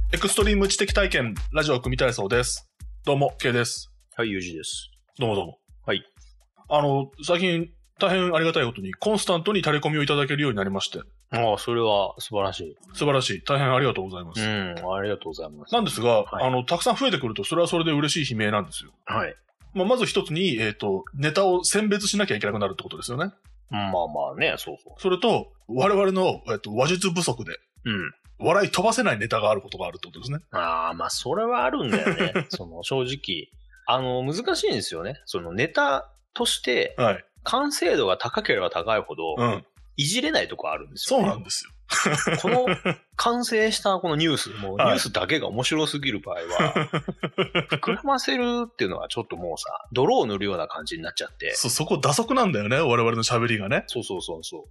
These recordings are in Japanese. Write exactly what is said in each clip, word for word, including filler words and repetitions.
エクストリーム知的体験ラジオ組体操です。どうも K です。 はい、ゆうじです。 どうもどうも。 はい。 あの最近大変ありがたいことにコンスタントにタレコミをいただけるようになりまして。 ああ、それは素晴らしい。 素晴らしい。大変ありがとうございます。 うん、ありがとうございます。 なんですが、 はい、 あのたくさん増えてくるとそれはそれで嬉しい悲鳴なんですよ。 はい。 まあ、まず一つにえっ、ー、とネタを選別しなきゃいけなくなるってことですよね。 まあまあね、そうそう。 それと我々のえっ、ー、と話術不足で。 うん。 笑い飛ばせないネタがあることがあるってことですね。 ああ、まあそれはあるんだよね。その正直。あの、難しいんですよね。そのネタとして、完成度が高ければ高いほど、はい、いじれないとこあるんですよ、ね。 そうなんですよ。 この完成したこのニュース、もうニュースだけが面白すぎる場合は、はい、膨らませるっていうのはちょっともうさ、泥を塗るような感じになっちゃって。 そ、そこ打足なんだよね、我々の喋りがね。 そうそうそうそう。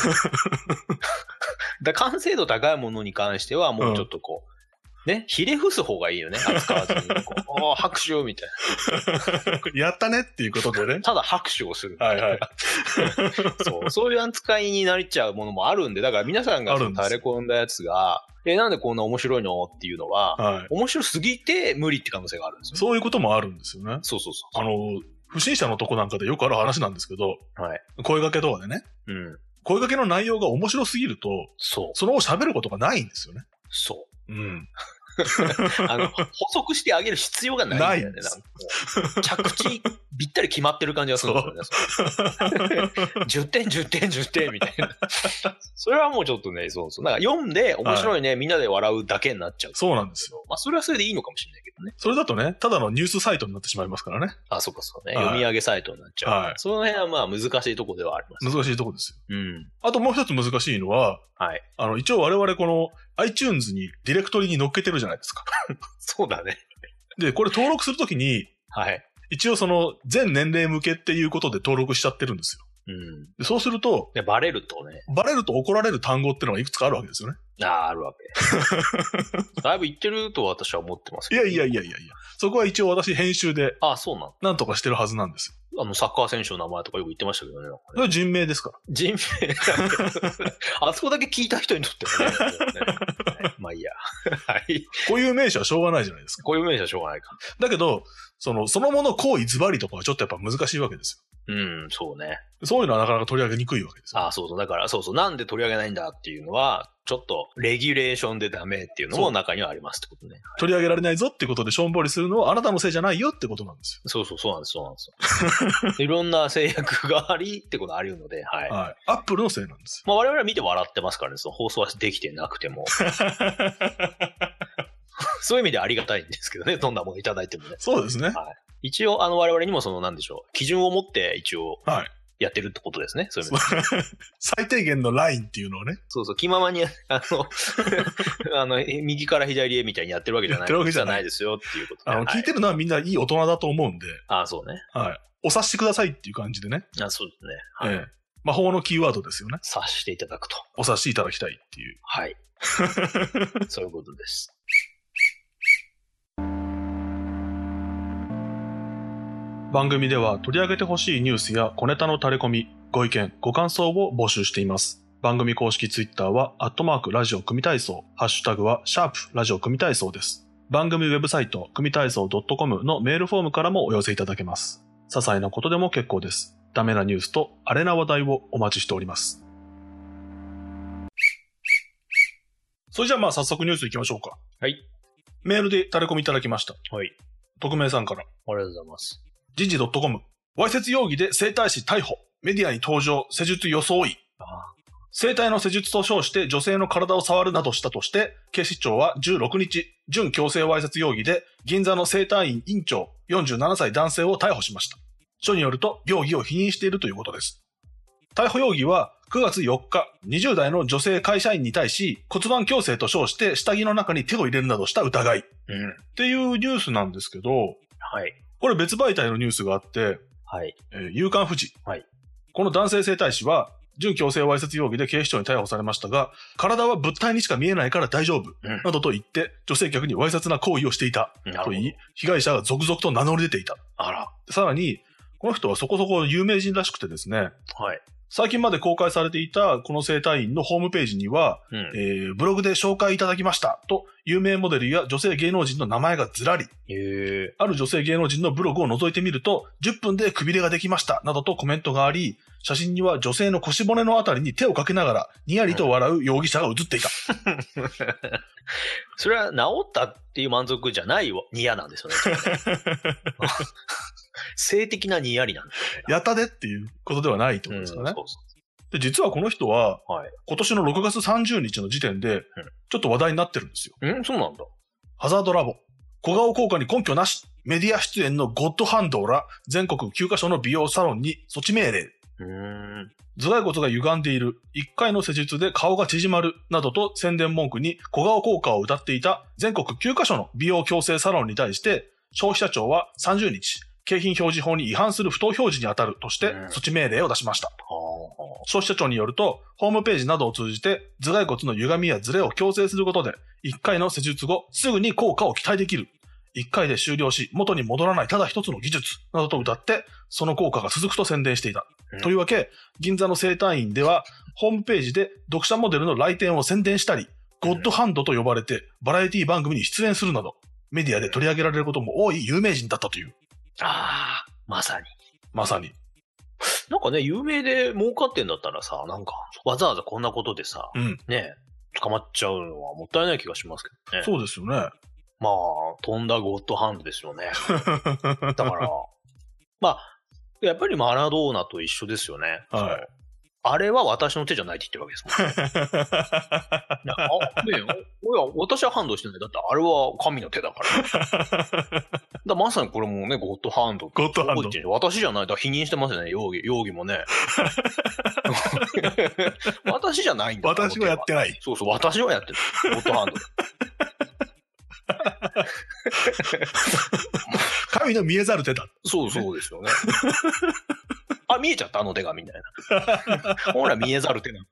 だ完成度高いものに関してはもうちょっとこう、うんね、ひれ伏す方がいいよね、扱わずに。こうああ、拍手をみたいな。やったねっていうことでね。 ただ拍手をする。 はいはい。 そう、そういう扱いになりちゃうものもあるんで、だから皆さんが垂れ込んだやつが、え、なんでこんな面白いのっていうのは、はい、面白すぎて無理って可能性があるんですよ、ね。 そういうこともあるんですよね。 そうそうそう。 あの、不審者のとこなんかでよくある話なんですけど、はい、声掛けとかでね、うん、声掛けの内容が面白すぎると、そう。その後喋ることがないんですよね。 そう。うん。 あの、補足してあげる必要がないんだよね。なんか着地びったり決まってる感じがするんですよね。じゅってん、じゅってん、じゅってんみたいな。それはもうちょっとね、そうそう。なんか読んで面白いね、はい、みんなで笑うだけになっちゃう。 そうなんですよ。 まあそれはそれでいいのかもしれないけどね。 それだとね、ただのニュースサイトになってしまいますからね。 あ、そうかそうね。はい、読み上げサイトになっちゃう。はい、その辺はまあ難しいところではあります、 ね。難しいところですよ。 うん。 あともう一つ難しいのは、はい。あの、一応我々この iTunes にディレクトリに乗っけてるじゃないですか。 そうだね。 で、これ登録するときに、はい。一応その全年齢向けっていうことで登録しちゃってるんですよ。うん。でそうすると、 バレるとね。 バレると怒られる単語ってのがいくつかあるわけですよね。 ああ、あるわけ。だいぶ言ってると私は思ってますけど、 ね。いやいやいやいやいや。そこは一応私編集で。 ああ、そうなの。 なんとかしてるはずなんですよ。あの、サッカー選手の名前とかよく言ってましたけどね。 それは人名ですから。 人名あそこだけ聞いた人にとってはね。ねまあいいや。はい。 固有名詞はしょうがないじゃないですか。 固有名詞はしょうがないか。 だけど、その、そのもの行為ズバリとかはちょっとやっぱ難しいわけですよ。うん、そうね。 そういうのはなかなか取り上げにくいわけですよ。 ああ、そうそう。だから、そうそう。なんで取り上げないんだっていうのは、ちょっと、レギュレーションでダメっていうのも中にはありますってことね。 取り上げられないぞってことでしょんぼりするのはあなたのせいじゃないよってことなんですよ。 そうそう、そうなんです、そうなんですよ。いろんな制約がありってことあるので、はい。はい。 アップルのせいなんですよ。まあ我々は見て笑ってますからね、その放送はできてなくても。そういう意味でありがたいんですけどね、どんなものいただいてもね。 そうですね。はい。 一応、あの、我々にもその、なんでしょう、基準を持って一応、はい。やってるってことですね。そういう意味で。 最低限のラインっていうのをね。 そうそう、気ままに、あの、あの、右から左へみたいにやってるわけじゃない。やってるわけじゃないですよっていうことで。 あの、はい、聞いてるのはみんないい大人だと思うんで。 ああ、そうね。 はい。お察しくださいっていう感じでね。 あそうですね。はい。 ええ。魔法のキーワードですよね。 察していただくと。 お察しいただきたいっていう。 はい。そういうことです。 番組では取り上げてほしいニュースや小ネタの垂れ込み、ご意見、ご感想を募集しています。番組公式ツイッターは、アットマークラジオ組体操、ハッシュタグは、シャープラジオ組体操です。番組ウェブサイト、組体操 .com のメールフォームからもお寄せいただけます。些細なことでも結構です。ダメなニュースとアレな話題をお待ちしております。それじゃあまあ早速ニュース行きましょうか。 はい。 メールで垂れ込みいただきました。 はい。 匿名さんから。 ありがとうございます。 時事 .com わいせつ容疑で整体師逮捕。メディアに登場。施術装い。ああ整体の施術と称して女性の体を触るなどしたとして、警視庁はじゅうろくにち、準強制わいせつ容疑で銀座の整体院院長よんじゅうななさい男性を逮捕しました。署によると容疑を否認しているということです。逮捕容疑はくがつよっか、にじゅうだいの女性会社員に対し骨盤矯正と称して下着の中に手を入れるなどした疑い。うん、っていうニュースなんですけど、 はい。 これ別媒体のニュースがあって、 はい。 えー、夕刊フジ。 はい。 この男性整体師は、準強制わいせつ容疑で警視庁に逮捕されましたが、体は物体にしか見えないから大丈夫、うん、などと言って、女性客にわいせつな行為をしていた、と言い、被害者が続々と名乗り出ていた。 あら。 さらに、この人はそこそこ有名人らしくてですね、 はい。 最近まで公開されていたこの整体院のホームページには、うん、えー、ブログで紹介いただきましたと、有名モデルや女性芸能人の名前がずらり。 へある女性芸能人のブログを覗いてみると、じゅっぷんでくびれができましたなどとコメントがあり、写真には女性の腰骨のあたりに手をかけながら、にやりと笑う容疑者が写っていた。 うん、それは治ったっていう満足じゃないニヤなんですよね。性的なにやりなんですよね。 やったでっていうことではないってことですかね。うん、そうそうで、実はこの人は、はい、今年のろくがつさんじゅうにちの時点で、ちょっと話題になってるんですよ。 うん、そうなんだ。 ハザードラボ。小顔効果に根拠なし。メディア出演のゴッドハンドら全国きゅうかしょの美容サロンに措置命令。 うーん頭蓋骨が歪んでいる。いっかいの施術で顔が縮まる。などと宣伝文句に小顔効果を謳っていた全国きゅうかしょの美容矯正サロンに対して、消費者庁はさんじゅうにち、景品表示法に違反する不当表示に当たるとして措置命令を出しました。消費者庁によると、ホームページなどを通じて頭蓋骨の歪みやズレを矯正することで、いっかいの施術後、すぐに効果を期待できる。いっかいで終了し、元に戻らないただ一つの技術などと謳って、その効果が続くと宣伝していた。うん、というわけ、銀座の整体院では、ホームページで読者モデルの来店を宣伝したり、ゴッドハンドと呼ばれて、バラエティ番組に出演するなど、メディアで取り上げられることも多い有名人だったという。 ああ、まさに。 まさに。 なんかね、有名で儲かってんだったらさ、なんか、わざわざこんなことでさ、うん、ね、捕まっちゃうのはもったいない気がしますけどね。 そうですよね。 まあ、飛んだゴッドハンドですよね。だから、まあ、やっぱりマラドーナと一緒ですよね。 はい。 あれは私の手じゃないって言ってるわけですもんね。いや、あ、ねえ、いや、私はハンドしてない。だってあれは神の手だから。だまさにこれもね、ゴッドハンド。 ゴッドハンド。 私じゃない。だ否認してますよね、容疑、容疑もね。私じゃないんだ。 私はやってない。 そうそう、私はやってる。ゴッドハンド。 神の見えざる手だ。 そうそうですよね。あ、見えちゃったあの手がみたいな。ほら見えざる手なん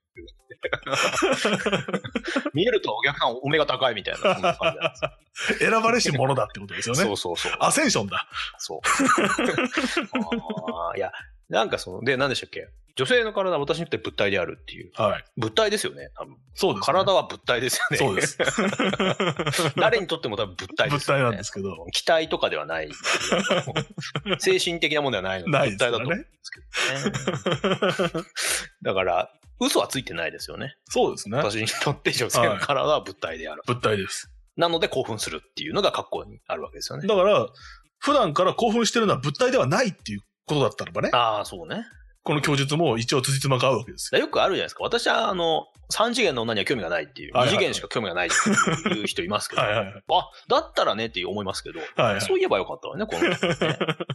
見えるとお客さんお目が高いみたいな。そんな感じなんです選ばれし者だってことですよね。 そうそうそう。 アセンションだ。 そう。あいや、なんかその、で、何でしたっけ？女性の体は私にとって物体であるっていう。 はい。 物体ですよね、多分。 そうです、ね。 体は物体ですよね。 そうです。 誰にとっても多分物体ですよね。 物体なんですけど。 機体とかではない。精神的なものではないので、 ない物体だと思うんですけどね。だから、嘘はついてないですよね。 そうですね。 私にとって女性の体は物体である。 物体です。 なので興奮するっていうのが格好にあるわけですよね。 だから、普段から興奮してるのは物体ではないっていうことだったのかね。 ああ、そうね。 この供述も一応辻褄が合うわけですよ。 よくあるじゃないですか。私は、あの、三次元の女には興味がないっていう、二次元しか興味がないっていう人いますけど、はいはいはい、あ、だったらねって思いますけど、はいはい、そう言えばよかったわね、この、ね。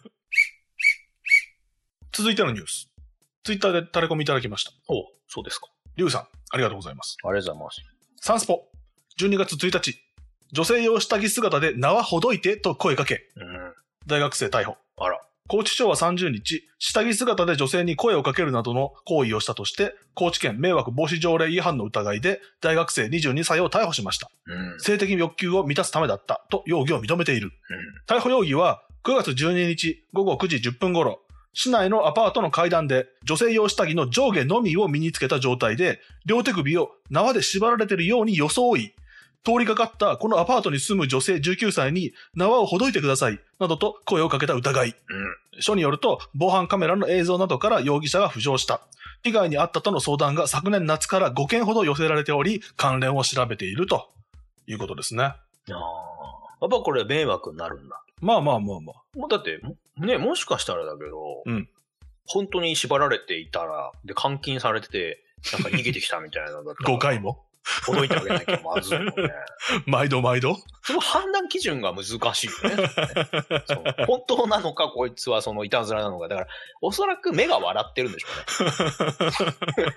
続いてのニュース。ツイッターでタレコミいただきました。 おう、そうですか。 リュウさん、ありがとうございます。 ありがとうございます。 サンスポ、じゅうにがつついたち、女性用下着姿で縄ほどいてと声かけ、うん、大学生逮捕。 あら。 高知庁はさんじゅうにち、下着姿で女性に声をかけるなどの行為をしたとして、高知県迷惑防止条例違反の疑いで大学生にじゅうにさいを逮捕しました。うん、性的欲求を満たすためだったと容疑を認めている。うん、逮捕容疑はくがつじゅうににちごごくじじゅっぷん頃、市内のアパートの階段で女性用下着の上下のみを身につけた状態で、両手首を縄で縛られているように装い、通りかかったこのアパートに住む女性じゅうきゅうさいに縄をほどいてくださいなどと声をかけた疑い。うん、署によると防犯カメラの映像などから容疑者が浮上した。被害に遭ったとの相談が昨年夏からごけんほど寄せられており、関連を調べているということですね。ああ、やっぱこれ迷惑になるんだ。 まあまあまあまあ。 もうだってね、もしかしたらだけど、うん、本当に縛られていたらで監禁されててなんか逃げてきたみたいなのだったらごかいも。 ほどいてあげなきゃまずいよね。 毎度毎度その判断基準が難しいよね。その本当なのか、こいつはそのいたずらなのか。だから、おそらく目が笑ってるんでしょうね。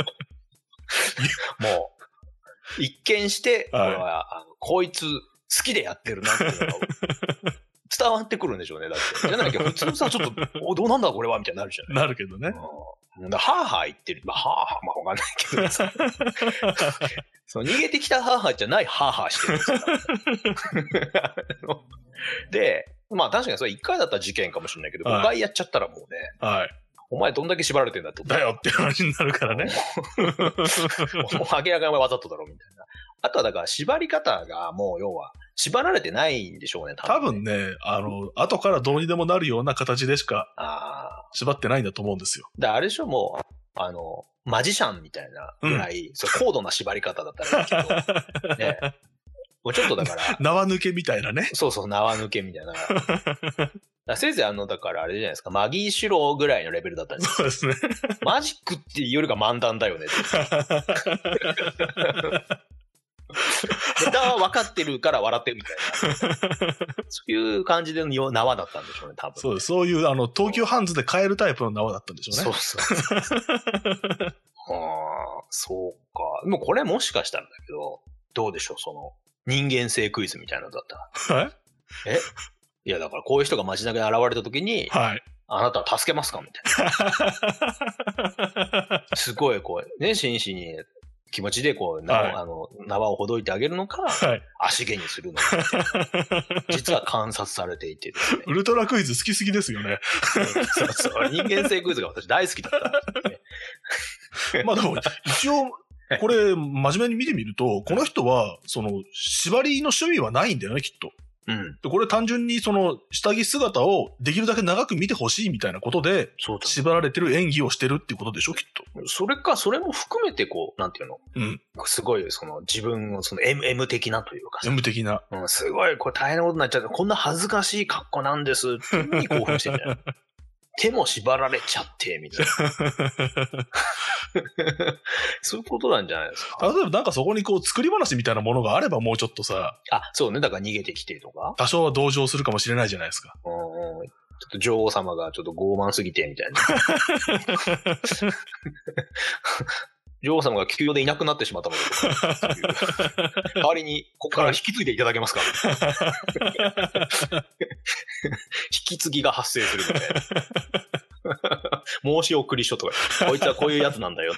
もう、一見して、はい、これはあのこいつ好きでやってるなっていうのが伝わってくるんでしょうね。だって。じゃなきゃ普通さ、ちょっと、おどうなんだこれはみたいになるじゃない。 なるけどね。うんはぁはぁ言ってる。まあ、はぁはぁ、まあわかんないけどさ。その逃げてきたはぁはぁじゃないはぁはぁしてるんですから。で、まあ確かにそれいっかいだったら事件かもしれないけど、はい、ごかいやっちゃったらもうね、はい、 お前どんだけ縛られてんだってだよって話になるからね。 もう明らかにわざとだろみたいな。あとはだから縛り方がもう要は縛られてないんでしょうね、 多分ね。多分ね、あの、後からどうにでもなるような形でしか縛ってないんだと思うんですよ。 だからあれでしょ、もう、あの、マジシャンみたいなぐらい、うん、そう高度な縛り方だったらいいけど、ね。もうちょっとだから。 縄抜けみたいなね。 そうそう、縄抜けみたいな。だせいぜいあの、だからあれじゃないですか、マギー・シュローぐらいのレベルだったんですよ。そうですね。 マジックっていうよりか漫談だよね。ネタは分かってるから笑ってるみたいな。そういう感じでの縄だったんでしょうね、多分、ね。 そうです。そういう、あの、東急ハンズで買えるタイプの縄だったんでしょうね。 そうそうそう。はあ、そうか。でもこれもしかしたらだけど、どうでしょう、その、人間性クイズみたいなのだったら。ええいや、だからこういう人が街中に現れた時に、はい。あなたは助けますかみたいな。すごい、こう、ね、真摯に気持ちで、こう、縄、はい、あの、縄をほどいてあげるのか、はい、足毛にするのか。実は観察されていてですね。 ウルトラクイズ好きすぎですよね。 そうそう。人間性クイズが私大好きだったんですね。 まあでも、一応、これ、真面目に見てみると、この人は、その、縛りの趣味はないんだよね、きっと。うん。で、これ単純にその、下着姿をできるだけ長く見てほしいみたいなことで、縛られてる演技をしてるっていうことでしょ、きっと。 それか、それも含めてこう、なんていうのうん。すごい、その、自分を、その M、M 的なというかさ。 M 的な。 うん、すごい、これ大変なことになっちゃう。こんな恥ずかしい格好なんです。っていうふうに興奮してるんじゃない手も縛られちゃって、みたいな。そういうことなんじゃないですか。 例えばなんかそこにこう作り話みたいなものがあればもうちょっとさ。 あ、そうね。だから逃げてきてとか。 多少は同情するかもしれないじゃないですか。 うん。ちょっと女王様がちょっと傲慢すぎて、みたいな。女王様が急用でいなくなってしまったので、代わりに、ここから引き継いでいただけますか引き継ぎが発生するみたいな。申し送り書とか、こいつはこういうやつなんだよ。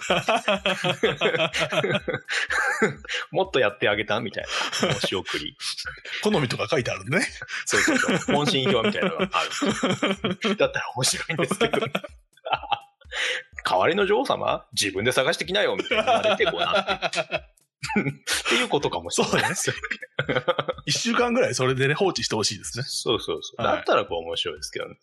もっとやってあげたみたいな。申し送り。 好みとか書いてあるね。 そうそうそう。問診票みたいなのがある。だったら面白いんですけど。代わりの女王様自分で探してきなよみたいな出てこなっていうことかもしれないですよ。 一週間ぐらいそれでね放置してほしいですね。 そうそうそう。だったらこう面白いですけどね。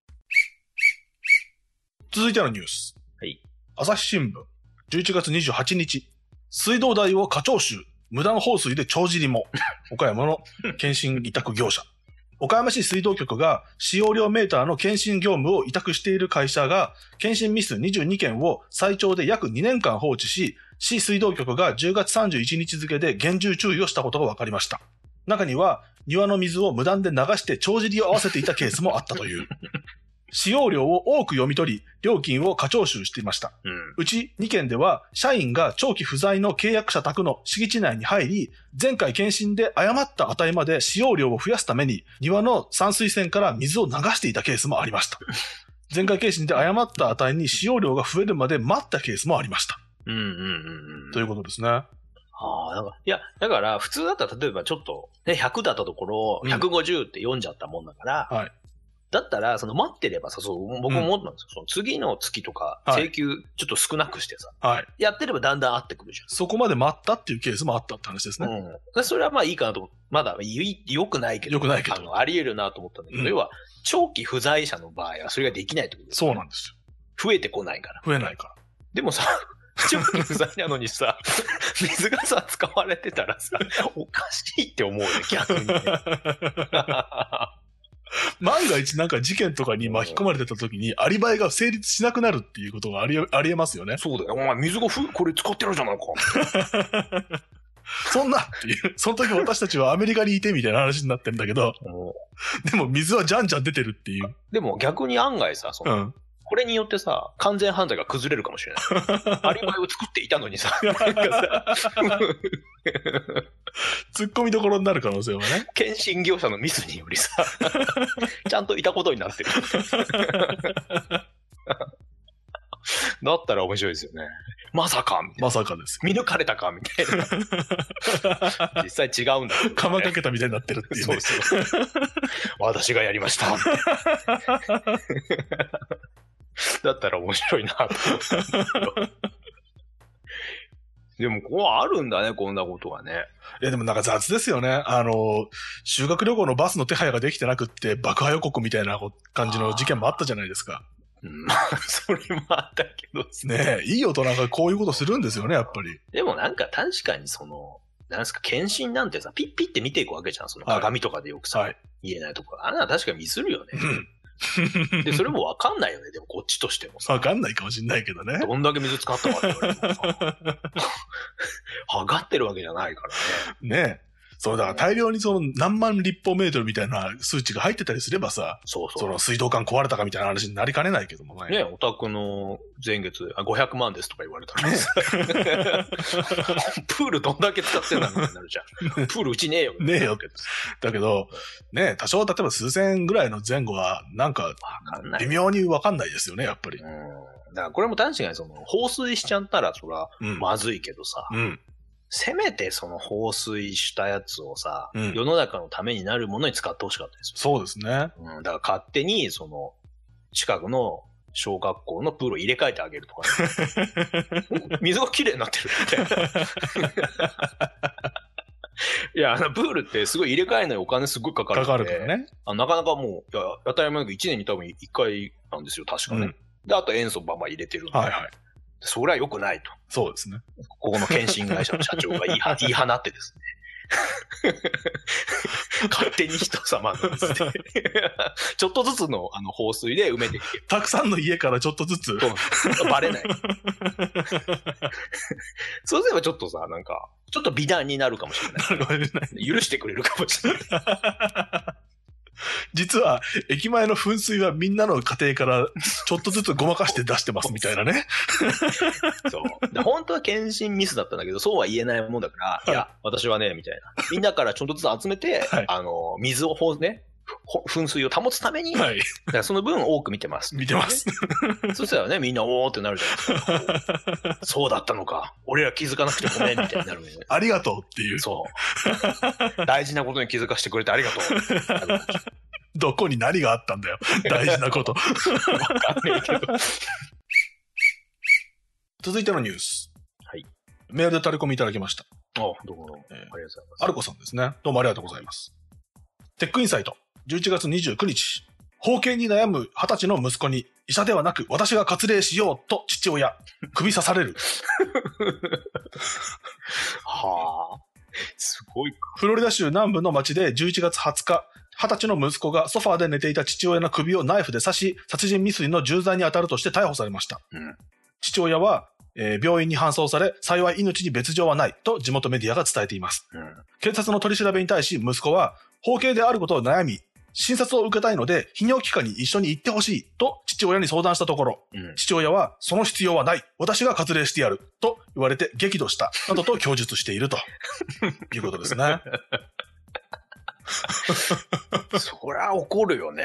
続いてのニュース。 はい。 朝日新聞じゅういちがつにじゅうはちにち水道代を過徴収無断放水で帳尻も岡山の検診委託業者。岡山市水道局が使用量メーターの検診業務を委託している会社が検診ミスにじゅうにけんを最長で約にねんかん放置し、市水道局がじゅうがつさんじゅういちにち付で厳重注意をしたことが分かりました。中には庭の水を無断で流して帳尻を合わせていたケースもあったという。使用量を多く読み取り、料金を過徴収していました。うん、うちにけんでは、社員が長期不在の契約者宅の敷地内に入り、前回検診で誤った値まで使用量を増やすために、庭の散水栓から水を流していたケースもありました。前回検診で誤った値に使用量が増えるまで待ったケースもありました。 うんうんうんうん。 ということですね。 ああ、なんか、いや、だから、普通だったら、例えばちょっと、ね、ひゃくだったところ、ひゃくごじゅうって読んじゃったもんだから、うん、はい。だったら、その待ってればさ、そう、僕も思ったんですよ。うん、その次の月とか、請求ちょっと少なくしてさ、はい。やってればだんだん合ってくるじゃん。 そこまで待ったっていうケースもあったって話ですね。 うん。それはまあいいかなと思って、まだ良くないけど。 良くないけど。 あの、あり得るなと思ったんだけど、うん、要は、長期不在者の場合はそれができないってことですね。そうなんですよ。 増えてこないから。 増えないから。 でもさ、長期不在なのにさ、水がさ、使われてたらさ、おかしいって思うね、逆にね。 万が一なんか事件とかに巻き込まれてた時にアリバイが成立しなくなるっていうことがあり、ありえますよね。 そうだよ。お前水がふ、これ使ってるじゃないか。 そんなっていう。その時私たちはアメリカにいてみたいな話になってるんだけど、でも水はじゃんじゃん出てるっていう。 でも逆に案外さ、その、うん、これによってさ、完全犯罪が崩れるかもしれない。アリバイを作っていたのにさ。 突っ込みどころになる可能性はね。 検診業者のミスによりさ、ちゃんといたことになってる。だったら面白いですよね。まさかみたいな。 まさかですよ。 見抜かれたかみたいな。実際違うんだ、ね。 釜かけたみたいになってるっていう、ね。そうそう。 私がやりました。 だったら面白いなと思ったんだけど。でも、こうあるんだね、こんなことがね。 いや、でもなんか雑ですよね。あの、修学旅行のバスの手配ができてなくって、爆破予告みたいな感じの事件もあったじゃないですか。 うん、まあ、それもあったけどねえ、いい大人がこういうことするんですよね、やっぱり。 でもなんか確かにその、なんですか、検診なんてさ、ピッピッって見ていくわけじゃん。その鏡とかでよくさ、はい、言えないところ。あんなの確かにミスるよね。うん、で、それもわかんないよね。でもこっちとしてもさ。 わかんないかもしんないけどね。 どんだけ水使ったかって言われてもさ。測ってるわけじゃないからね。ねえ。そう、だから大量にその何万立方メートルみたいな数値が入ってたりすればさ、そうそう。その水道管壊れたかみたいな話になりかねないけどもね。 ね、お宅の前月、あ、ごひゃくまんですとか言われたら、ね、プールどんだけ使ってんだみたいになるじゃん。プールうちねえよ。 ねえよ。だけど、ね、多少例えば数千円ぐらいの前後は、なんか、微妙にわかんないですよね、やっぱり。うん。 だからこれも確かにその、放水しちゃったらそら、まずいけどさ、うん、うんせめてその放水したやつをさ、うん、世の中のためになるものに使ってほしかったですよ。 そうですね。 うん、だから勝手にその近くの小学校のプールを入れ替えてあげるとか、ね、水がきれいになってるみたいな。いや、あのプールってすごい入れ替えないお金すごいかかるんで。 かかるからね。 あなかなかもう、いや当たり前だけどいちねんに多分いっかいなんですよ、確かね。うん、で、あと塩素ばんばん入れてるんで。はいはい。それは良くないと。 そうですね。 ここの検診会社の社長が言い言い放ってですね。勝手に人様の水で。ちょっとずつのあの放水で埋めていける。 たくさんの家からちょっとずつ。 バレない。そうすればちょっとさ、なんか、ちょっと美談になるかもしれない。なるかもしれない。許してくれるかもしれない。 実は、駅前の噴水はみんなの家庭からちょっとずつごまかして出してますみたいなね。 そう。で本当は検診ミスだったんだけど、そうは言えないもんだから、はい、いや、私はね、みたいな。みんなからちょっとずつ集めて、はい、あの、水をほ、ね、噴水を保つために、はい、だからその分多く見てます、 ね。見てます。 そしたらね、みんなおーってなるじゃないですか。そうだったのか。俺ら気づかなくてごめん、みたいになる、ね。 ありがとうっていう。 そう。大事なことに気づかせてくれてありがとう。 どこに何があったんだよ。大事なこと。わかんねえけど。続いてのニュース。はい。メールでタレコミいただきました。 あ、どうもどうも。えー、ありがとうございます。 アルコさんですね。どうもありがとうございます。テックインサイト、じゅういちがつにじゅうくにち。包茎に悩むはたちの息子に、医者ではなく私が割礼しようと父親、首刺される。 はあ。すごいか。 フロリダ州南部の町でじゅういちがつはつか、はたちの息子がソファーで寝ていた父親の首をナイフで刺し、殺人未遂の重罪に当たるとして逮捕されました。うん、父親は、えー、病院に搬送され、幸い命に別状はないと地元メディアが伝えています。うん、警察の取り調べに対し息子は、包茎であることを悩み、診察を受けたいので、泌尿器科に一緒に行ってほしいと父親に相談したところ、うん、父親は、その必要はない。私が割礼してやる。と言われて激怒した。などと供述しているということですね。 そりゃ怒るよね。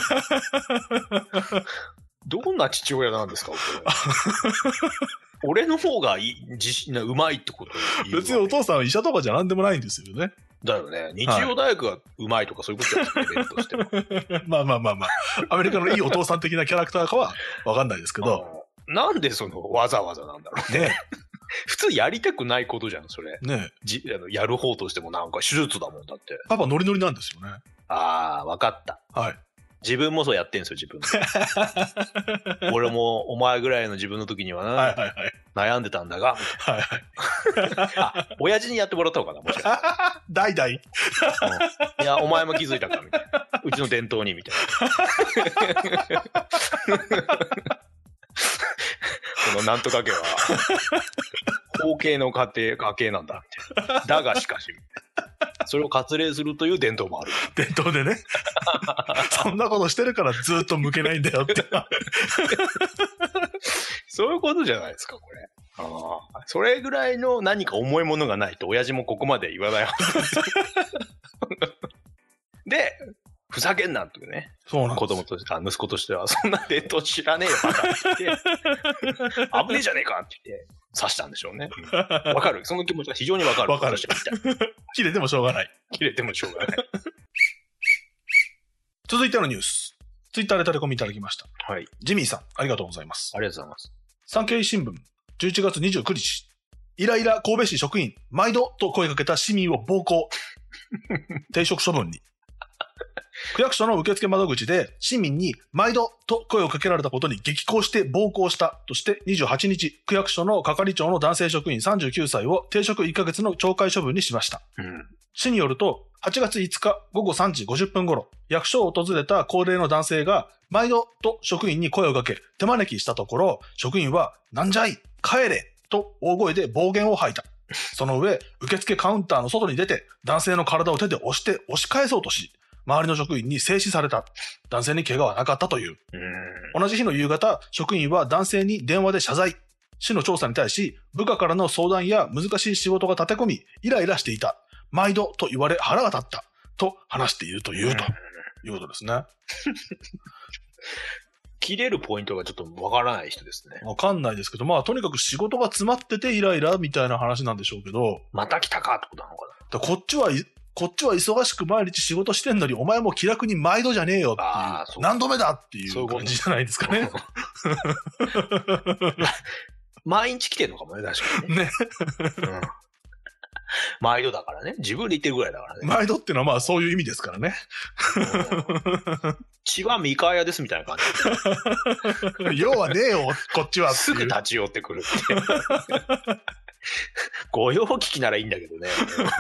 どんな父親なんですか、これ。俺の方がいい自信うまいってこと。 別にお父さんは医者とかじゃなんでもないんですよね。 だよね。日曜大学がうまいとかそういうことですね、としても。 まあまあまあまあ。アメリカのいいお父さん的なキャラクターかはわかんないですけど。 なんでそのわざわざなんだろうね。ね普通やりたくないことじゃん、それ。ねじあのやる方としてもなんか手術だもんだって。 パパノリノリなんですよね。 ああ、わかった。はい。自分もそうやってんすよ、自分も。俺もお前ぐらいの自分の時にはな、はいはいはい、悩んでたんだが、はいはい、あ、親父にやってもらったのかな、もしかして。 代々、うん。 いや、お前も気づいたか、みたいな。うちの伝統に、みたいな。このなんとか家は、包茎の家庭、家系なんだ、みたいな。だがしかし、みたいな。それを割礼するという伝統もある。 伝統でね。そんなことしてるからずっと向けないんだよって。 そういうことじゃないですか、これ。ああ、それぐらいの何か重いものがないと、親父もここまで言わないはずですよ。で、ふざけんなっていうね。そうなんです。子供として、あ、息子としては、そんな伝統知らねえよ、バカって言って、危ねえじゃねえかって言って、刺したんでしょうね。わかる。その気持ちが非常にわかる。 わかる。切れてもしょうがない。 切れてもしょうがない。 続いてのニュース。 ツイッターでタレコミいただきました。 はい。 ジミーさん、ありがとうございます。 ありがとうございます。 産経新聞、じゅういちがつにじゅうくにち。イライラ神戸市職員、毎度と声かけた市民を暴行。停職処分に。区役所の受付窓口で市民に毎度と声をかけられたことに激高して暴行したとしてにじゅうはちにち、区役所の係長の男性職員さんじゅうきゅうさいを停職いっかげつの懲戒処分にしました。うん、市によると、はちがついつかごごさんじごじゅっぷん頃、役所を訪れた高齢の男性が毎度と職員に声をかけ、手招きしたところ、職員はなんじゃい帰れと大声で暴言を吐いた。その上、受付カウンターの外に出て、男性の体を手で押して押し返そうとし、周りの職員に制止された。男性に怪我はなかったという。う同じ日の夕方、職員は男性に電話で謝罪。市の調査に対し、部下からの相談や難しい仕事が立て込み、イライラしていた。毎度と言われ腹が立った。と話しているというということですね。 切れるポイントがちょっとわからない人ですね。 わかんないですけど、まあとにかく仕事が詰まっててイライラみたいな話なんでしょうけど。 また来たかってことなのかな。 だこっちは、こっちは忙しく毎日仕事してんのに、お前も気楽に毎度じゃねえよっていう。何度目だっていう感じじゃないですかね。 毎日来てんのかもね、確かにね。ね。うん毎度だからね。自分で言ってるぐらいだからね。 毎度っていうのはまあそういう意味ですからね。 血は三河屋ですみたいな感じ。要はねえよ、こっちは。 すぐ立ち寄ってくるって。御用聞きならいいんだけどね。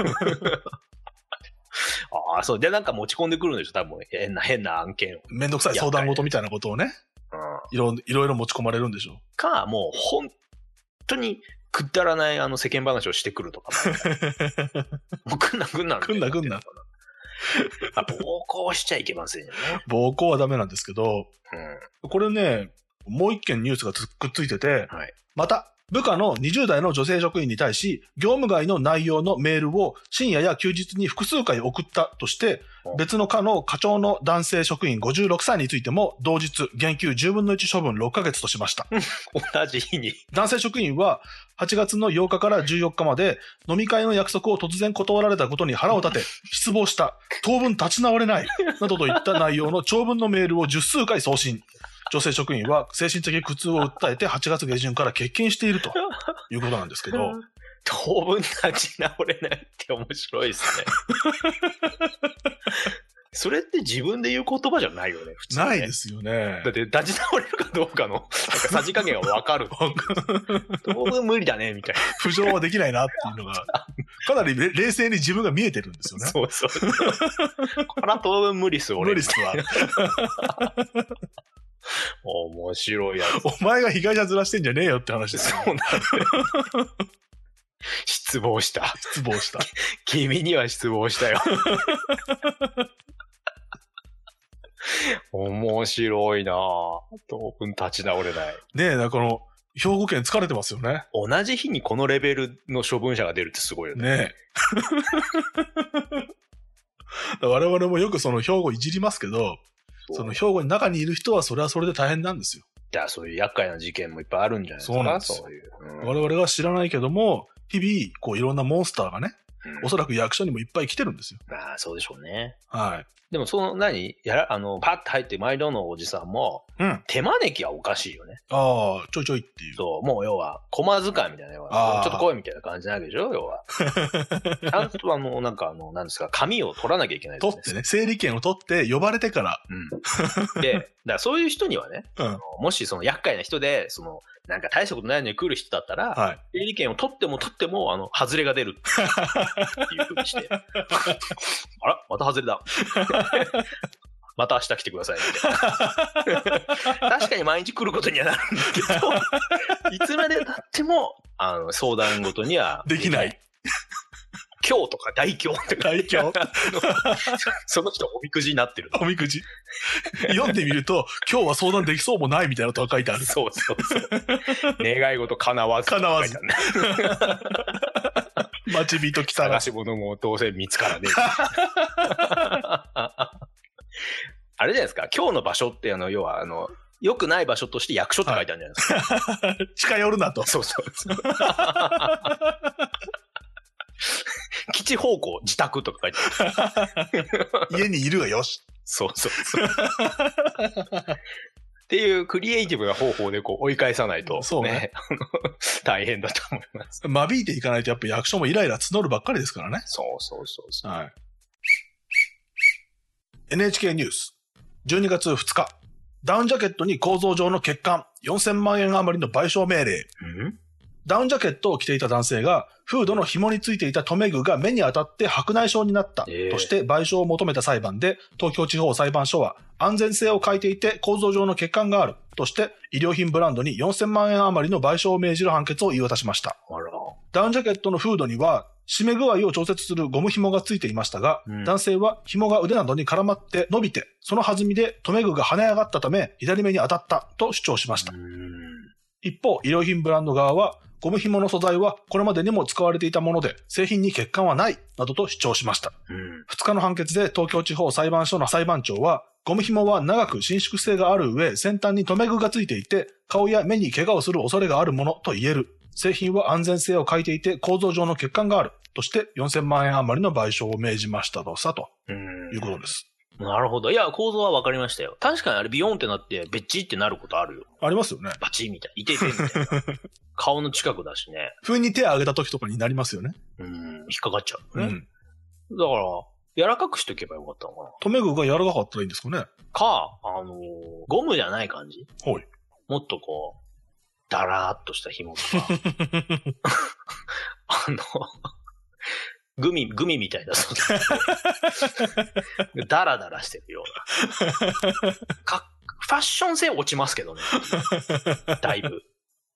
ああ、そう。で、なんか持ち込んでくるんでしょ、多分。変な、変な案件を。 めんどくさい相談事みたいなことをね。うん。いろいろいろ持ち込まれるんでしょう。 か、もう本当に、くだらないあの世間話をしてくるとか。もうくんなくんな。 くんなくんな。 暴行しちゃいけませんよね。 暴行はダメなんですけど、うん、これね、もう一件ニュースがくっついてて、はい、また、部下のにじゅうだいの女性職員に対し、業務外の内容のメールを深夜や休日に複数回送ったとして、別の課の課長の男性職員ごじゅうろくさいについても、同日、減給じゅうぶんのいち処分ろっかげつとしました。 同じ日に。 男性職員は、はちがつのようかからじゅうよっかまで、飲み会の約束を突然断られたことに腹を立て、失望した、当分立ち直れない、などといった内容の長文のメールをじゅっすうかい送信。女性職員は精神的苦痛を訴えてはちがつげじゅんから欠勤しているということなんですけど。 当分立ち直れないって面白いですね。それって自分で言う言葉じゃないよね、普通ね。 ないですよね。 だって立ち直れるかどうかの、なんかさじ加減がわかる。当分無理だね、みたいな。 浮上はできないなっていうのが、かなり冷静に自分が見えてるんですよね。 そうそうそう。これは当分無理っす、俺。 無理っすわ。 面白いやつ。 お前が被害者ずらしてんじゃねえよって話です、 ね。そうなんだよ。失望した。 失望した。 君には失望したよ。面白いなぁ。当分立ち直れない。 ねえ、だからこの、兵庫県疲れてますよね。 同じ日にこのレベルの処分者が出るってすごいよね。 ねえ。我々もよくその兵庫いじりますけど、その兵庫の中にいる人はそれはそれで大変なんですよ。 じゃあそういう厄介な事件もいっぱいあるんじゃないですか。 そうなんですよ。 そういう、 うん、我々が知らないけども、日々、こういろんなモンスターがね、うん、おそらく役所にもいっぱい来てるんですよ。 ああ、そうでしょうね。 はい。 でもその何やら、あの、パッと入って毎度のおじさんも、うん、手招きはおかしいよね。 ああ、ちょいちょいっていう。 そう、もう要は、駒遣いみたいな、要はちょっと来いみたいな感じなわけでしょ、要は。ちゃんとあの、なんかあの、なんですか、紙を取らなきゃいけないですね。 取ってね、整理券を取って呼ばれてから。 うん。で、だからそういう人にはね、うん、もしその厄介な人で、その、なんか大したことないのに来る人だったら、はい、整理券を取っても取っても、あの、外れが出るっていう風にして。あらまた外れだ。また明日来てくださいみたいな。確かに毎日来ることにはなるんだけど、いつまで経っても、あの、相談ごとにはできない。 今日とか大凶とか。 大凶その人おみくじになってる。 おみくじ。読んでみると、今日は相談できそうもないみたいなことが書いてある。 そうそうそう。願い事叶わず。 叶わず。待ち人来たら。 探し物もどうせ見つからねえ。あれじゃないですか、今日の場所ってあの、要はあの、良くない場所として役所って書いてあるんじゃないですか。はい、 近寄るなと。 そうそうそう。基地方向、自宅とか書いてある。 家にいるがよし。 そうそうそう。っていうクリエイティブな方法でこう追い返さないと、ね、そうね大変だと思います。 間引いていかないとやっぱ役所もイライラ募るばっかりですからね。 そうそうそうそう。はい。 エヌエイチケー ニュースじゅうにがつふつか、ダウンジャケットに構造上の欠陥、よんせんまんえん余りの賠償命令。んダウンジャケットを着ていた男性がフードの紐についていた留め具が目に当たって白内障になったとして賠償を求めた裁判で、東京地方裁判所は安全性を欠いていて構造上の欠陥があるとして医療品ブランドによんせんまんえん余りの賠償を命じる判決を言い渡しました。ダウンジャケットのフードには締め具合を調節するゴム紐がついていましたが、うん、男性は紐が腕などに絡まって伸びて、その弾みで留め具が跳ね上がったため左目に当たったと主張しました。一方、医療品ブランド側はゴム紐の素材はこれまでにも使われていたもので製品に欠陥はないなどと主張しました。うん、ふつかの判決で東京地方裁判所の裁判長は、ゴム紐は長く伸縮性がある上、先端に留め具がついていて顔や目に怪我をする恐れがあるものと言える。製品は安全性を欠いていて構造上の欠陥があるとしてよんせんまんえん余りの賠償を命じましたとさということです。 なるほど。いや、構造は分かりましたよ。確かにあれビヨーンってなってベッチってなることあるよ。 ありますよね。 バチみたい。いててみたいな。顔の近くだしね。 不意に手を上げた時とかになりますよね。 うん。引っかかっちゃうね。うん。だから、柔らかくしとけばよかったのかな。 留め具が柔らかかったらいいんですかね。 か、あのー、ゴムじゃない感じ。 はい。 もっとこう、だらーっとした紐とか。あの、グミ、グミみたいな、ダラダラしてるような。か、ファッション性落ちますけどね。だいぶ。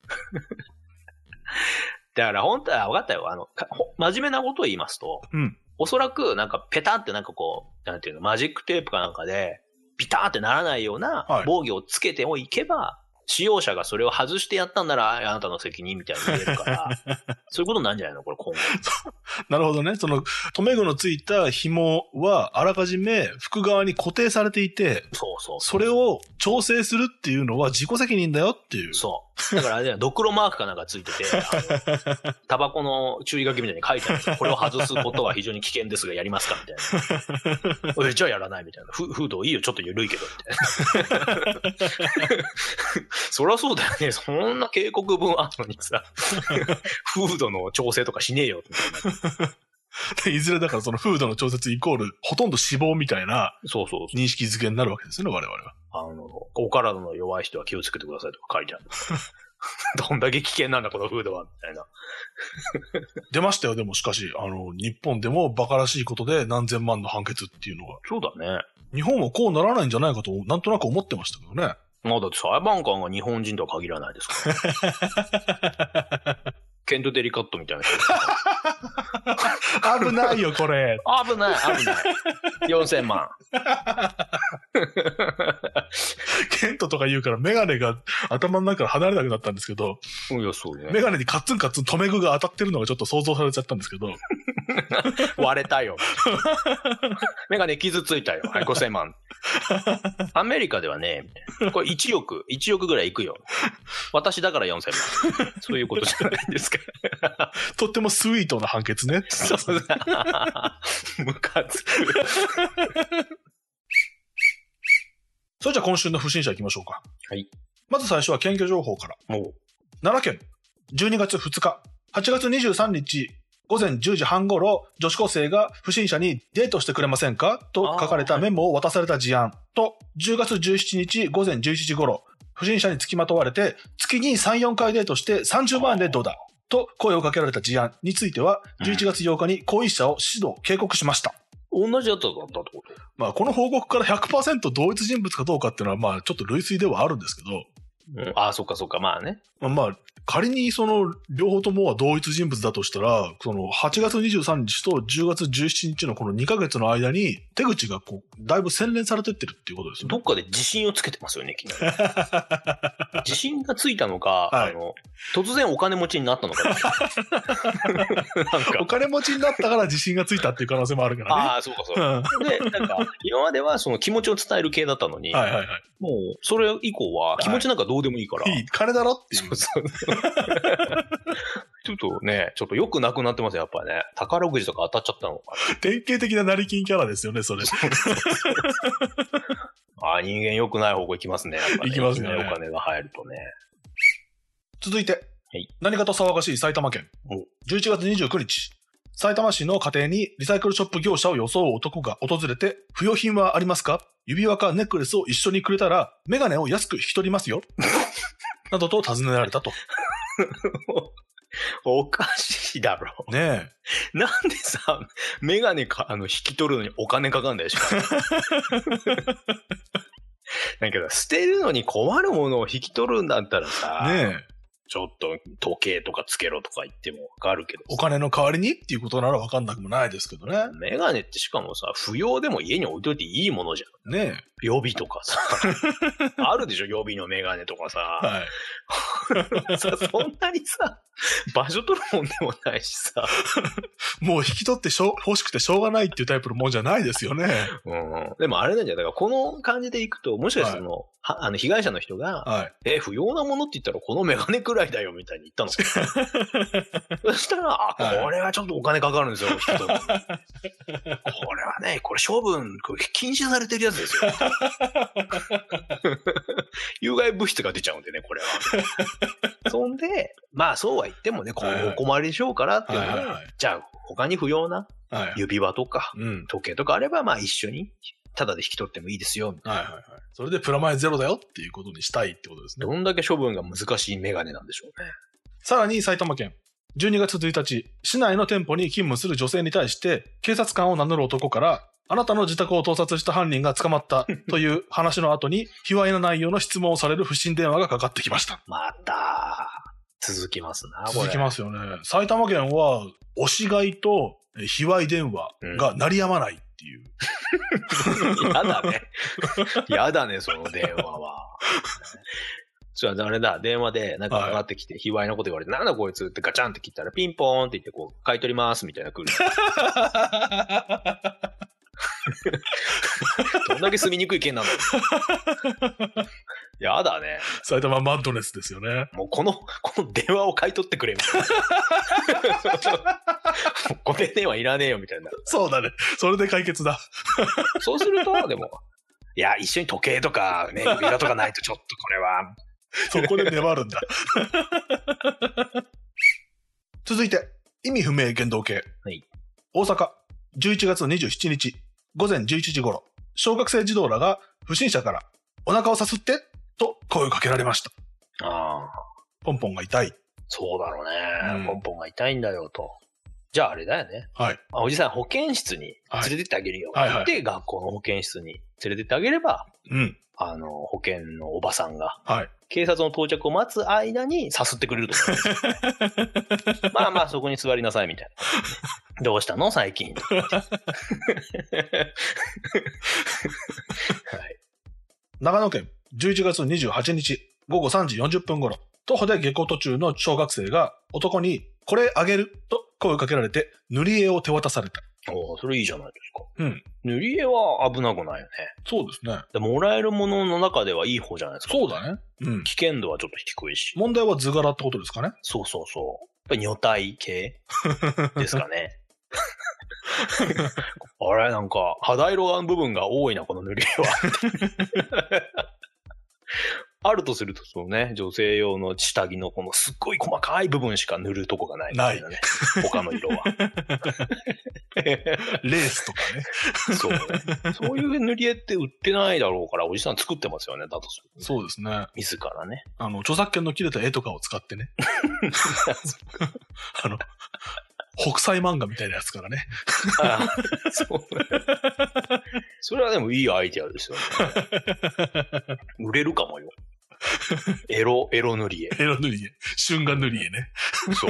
だから本当は分かったよ。あの、真面目なことを言いますと、うん、おそらくなんかペタってなんかこう、なんていうの、マジックテープかなんかで、ピターってならないような防御をつけておけば、はい、使用者がそれを外してやったんなら、あなたの責任みたいに言えるから、そういうことなんじゃないのこれ今後。 なるほどね。その、留め具のついた紐は、あらかじめ服側に固定されていて、 そうそう。 それを調整するっていうのは自己責任だよっていう。 そう。だからあれだよ、ドクロマークかなんかついてて、タバコの注意書きみたいに書いてあるんですよ。これを外すことは非常に危険ですが、やりますかみたいな。え、じゃあやらないみたいな。フードいいよ、ちょっと緩いけど、みたいな。そりゃそうだよね。そんな警告文あるのにさ、フードの調整とかしねえよ。 いずれだからそのフードの調節イコールほとんど死亡みたいな認識づけになるわけですよね、我々は。 あの、お体の弱い人は気をつけてくださいとか書いてある。どんだけ危険なんだこのフードはみたいな。 出ましたよ。でもしかし、あの、日本でもバカらしいことで何千万の判決っていうのが。 そうだね。 日本はこうならないんじゃないかと、なんとなく思ってましたけどね。 まあだって裁判官が日本人とは限らないですから。ケント・デリカットみたいな人。危ないよ、これ。 危ない、危ない。よんせんまん。 ケントとか言うからメガネが頭の中から離れなくなったんですけど、 いや、そうね。 メガネにカッツンカッツン留め具が当たってるのがちょっと想像されちゃったんですけど。 割れたよ。メガネ傷ついたよ。はい、ごせんまん。アメリカではね、これいちおく、いちおくぐらいいくよ。私だからよんせんまん。そういうことじゃないんですか。 とってもスイートな判決ね。 そうだ。ムカつく。 それじゃあ今週の不審者行きましょうか。 はい。 まず最初は検挙情報から。奈良県じゅうにがつふつか、はちがつにじゅうさんにちごぜんじゅうじはん頃、女子高生が不審者にデートしてくれませんかと書かれたメモを渡された事案と、じゅうがつじゅうしちにちごぜんじゅういちじ頃、不審者に付きまとわれて、月にさん、よんかいデートしてさんじゅうまんえんでどうだと声をかけられた事案については、じゅういちがつようかに行為者を指導、警告しました。 同じやつだったってこと？ まあ、この報告から ひゃくパーセント 同一人物かどうかっていうのは、まあ、ちょっと類推ではあるんですけど。 うん、ああ、そっかそっか、まあね。 まあ、まあ、仮にその、両方ともは同一人物だとしたら、その、はちがつにじゅうさんにちとじゅうがつじゅうしちにちのこのにかげつの間に、手口がこう、だいぶ洗練されてってるっていうことですよね。 どっかで自信をつけてますよね、いきなり。自信がついたのか、はい、あの、突然お金持ちになったのか。 なんかお金持ちになったから自信がついたっていう可能性もあるからね。 ああ、そうかそうか。で、なんか、今まではその気持ちを伝える系だったのに、 はいはいはい、 もう、それ以降は気持ちなんかどうでもいいから。 はい、いい、金だろっていう。 そうそう。 ちょっとね、ちょっと良くなくなってますよ、やっぱね。宝くじとか当たっちゃったのかな。 典型的な成金キャラですよね、それ。 あ、人間良くない方向行きますね。やっぱね、 行きますね。 お金が入るとね。 続いて、 はい、 何かと騒がしい埼玉県。じゅういちがつにじゅうくにち、埼玉市の家庭にリサイクルショップ業者を装う男が訪れて、不要品はありますか？指輪かネックレスを一緒にくれたら、メガネを安く引き取りますよ。などと尋ねられたと。 おかしいだろ。 ねえ。なんでさ、メガネか、あの、引き取るのにお金かかんだよ、しかも。だけど、捨てるのに困るものを引き取るんだったらさ、ねえ。ちょっと時計とかつけろとか言ってもわかるけど。 お金の代わりにっていうことならわかんなくもないですけどね。 メガネってしかもさ、不要でも家に置いといていいものじゃん。 ねえ。 予備とかさ。あるでしょ、予備のメガネとかさ。はい。さ、そんなにさ、場所取るもんでもないしさ。 もう引き取ってしょ欲しくてしょうがないっていうタイプのもんじゃないですよね。 うん。でもあれなんじゃないだからこの感じでいくと、もしかしてその、はい、はあの被害者の人が、はい、え、不要なものって言ったらこのメガネくらいだよみたいに言ったのか。そしたら、あ、これはちょっとお金かかるんですよ、引き取る。これはね、これ処分、これ禁止されてるやつですよ。有害物質が出ちゃうんでね、これは。そんで、まあそうは言ってもね、こうお困りでしょうからっていうので、はいはいはい、じゃあ他に不要な指輪とか、はい、時計とかあれば、まあ一緒に、ただで引き取ってもいいですよ、みたいな。はいはいはい。 それでプラマイゼロだよっていうことにしたいってことですね。 どんだけ処分が難しいメガネなんでしょうね。 さらに埼玉県、じゅうにがつついたち、市内の店舗に勤務する女性に対して、警察官を名乗る男から、あなたの自宅を盗撮した犯人が捕まったという話の後に、卑猥な内容の質問をされる不審電話がかかってきました。 また、続きますな、これ。 続きますよね。埼玉県は、押し買いと卑猥電話が鳴りやまないっていう。 うん、やだね。やだね、その電話は。じゃあ、あれだ、電話で、なんかかかってきて、卑猥なこと言われて、はい、なんだこいつってガチャンって切ったら、ピンポーンって言って、こう、買い取りますみたいな来る。どんだけ住みにくい県なんだろう。やだね。 埼玉マッドネスですよね。 もうこの、この電話を買い取ってくれみたいな。固定電話いらねえよみたいな。 そうだね。それで解決だ。 そうすると、でも、いや、一緒に時計とかね、指輪とかないとちょっとこれは。 そこで粘るんだ。続いて、意味不明言動系。はい、大阪、じゅういちがつにじゅうしちにち、午前じゅういちじ頃、小学生児童らが不審者から、お腹をさすってと声をかけられました。ああ。ポンポンが痛い。 そうだろうね、うん。ポンポンが痛いんだよと。じゃああれだよね。 はい。 あ、おじさん保健室に連れてってあげるよ。はい。で、学校の保健室に連れてってあげれば、うん。あの、保健のおばさんが、はい。警察の到着を待つ間にさすってくれると思います。まあまあそこに座りなさいみたいな。どうしたの最近。はい。 長野県じゅういちがつにじゅうはちにちごごさんじよんじゅっぷん頃、徒歩で下校途中の小学生が男にこれあげると声をかけられて塗り絵を手渡された。 おー、それいいじゃないですか。うん。塗り絵は危なくないよね。 そうですね。 でもらえるものの中ではいい方じゃないですか。 そうだね。 うん。危険度はちょっと低いし。 問題は図柄ってことですかね。 そうそうそう。やっぱり女体系ですかね。あれなんか肌色の部分が多いなこの塗り絵は。あるとするとそうね、女性用の下着のこのすっごい細かい部分しか塗るとこがないみたいなね。ない。他の色は。 レースとかね。 そうね。そういう塗り絵って売ってないだろうから、おじさん作ってますよね、だとすると、ね。 そうですね。 自らね。 あの、著作権の切れた絵とかを使ってね。あの、北斎漫画みたいなやつからね。 ああそうね。それはでもいいアイディアですよね。売れるかもよ。エロ、エロ塗り絵。 エロ塗り絵。春画塗り絵ね。 そう。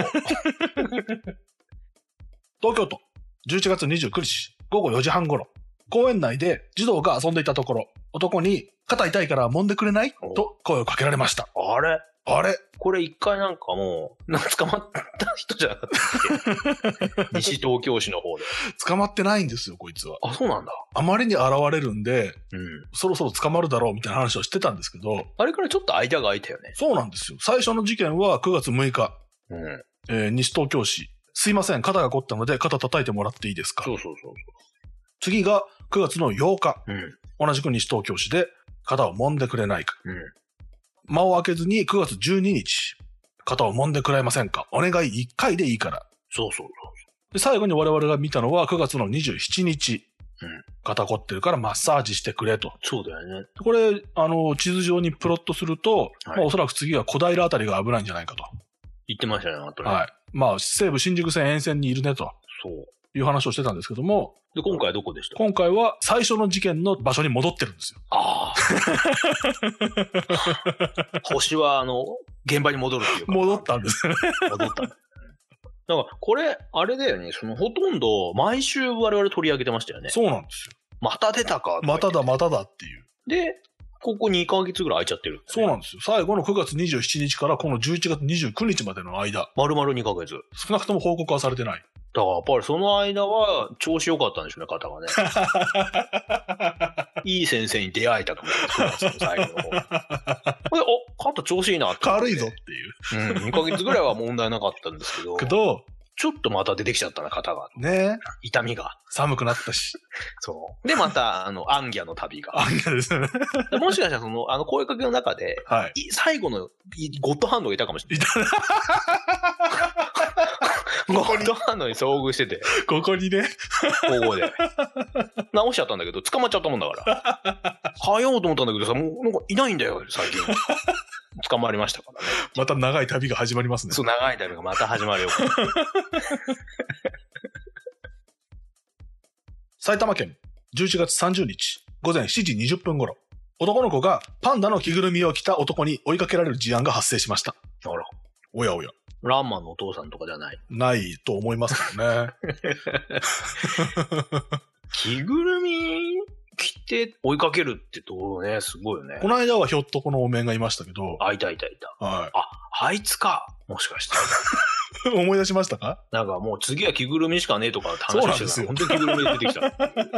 東京都、じゅういちがつにじゅうくにち、ごごよじはん頃、公園内で児童が遊んでいたところ、男に、肩痛いから揉んでくれないと声をかけられました。 あれあれこれ一回なんかもう、なんか捕まった人じゃなかったっけ西東京市の方で。 捕まってないんですよ、こいつは。 あ、そうなんだ。 あまりに現れるんで、うん、そろそろ捕まるだろうみたいな話をしてたんですけど。 あれからちょっと間が空いたよね。 そうなんですよ。最初の事件はくがつむいか。 うん。 えー、西東京市。すいません、肩が凝ったので肩叩いてもらっていいですか。 そうそうそうそう。 次がくがつのようか。 うん。 同じく西東京市で肩を揉んでくれないか。 うん。 間を空けずにくがつじゅうににち。肩を揉んでくれませんか。お願いいっかいでいいから。 そうそうそう。 で、最後に我々が見たのはくがつのにじゅうしちにち。 うん。 肩凝ってるからマッサージしてくれと。 そうだよね。 これ、あの、地図上にプロットすると、 はい、 まあおそらく次は小平あたりが危ないんじゃないかと。 言ってましたね、あとね。 はい。まあ、西武新宿線沿線にいるねと。 そう。 いう話をしてたんですけども。 で、今回どこでした？ 今回は最初の事件の場所に戻ってるんですよ。 ああ。星は、あの、現場に戻るっていうか。 戻ったんですよね。 戻った。だから、これ、あれだよね。その、ほとんど、毎週我々取り上げてましたよね。 そうなんですよ。 また出たか。 まただ、まただっていう。 で、ここにかげつぐらい空いちゃってる、ね。 そうなんですよ。最後のくがつにじゅうしちにちからこのじゅういちがつにじゅうくにちまでの間。 丸々にかげつ。 少なくとも報告はされてない。 だからやっぱりその間は調子良かったんでしょうね、肩がね。いい先生に出会えたかもしれないですけど、最後の方。で、お、肩調子いいなって。 軽いぞっていう。 うん、にかげつぐらいは問題なかったんですけど。 けど、 ちょっとまた出てきちゃったな、肩が。 ねえ。 痛みが。 寒くなったし。 そう。で、また、あの、アンギャの旅が。 アンギャですね。 もしかしたら、その、あの、声かけの中で、 はい。 最後のゴッドハンドがいたかもしれない。いたゴッドハンドに遭遇してて。 ここにね。 ここで。直しちゃったんだけど、捕まっちゃったもんだから。はようと思ったんだけどさ、もう、なんかいないんだよ、最近。捕まりましたからね。 また長い旅が始まりますね。 そう、長い旅がまた始まるよ。 埼玉県じゅういちがつさんじゅうにちごぜんしちじにじゅっぷん頃、男の子がパンダの着ぐるみを着た男に追いかけられる事案が発生しました。 あら。 おやおや。 ランマンのお父さんとかじゃない？ ないと思いますけどね。 着ぐるみ着て追いかけるってどうね、すごいよね。 この間はひょっとこのお面がいましたけど。 あ、いたいたいた。 はい。 あ、あいつか。もしかして。 思い出しましたか？ なんかもう次は着ぐるみしかねえとかって話してたら、本当に着ぐるみで出てきた。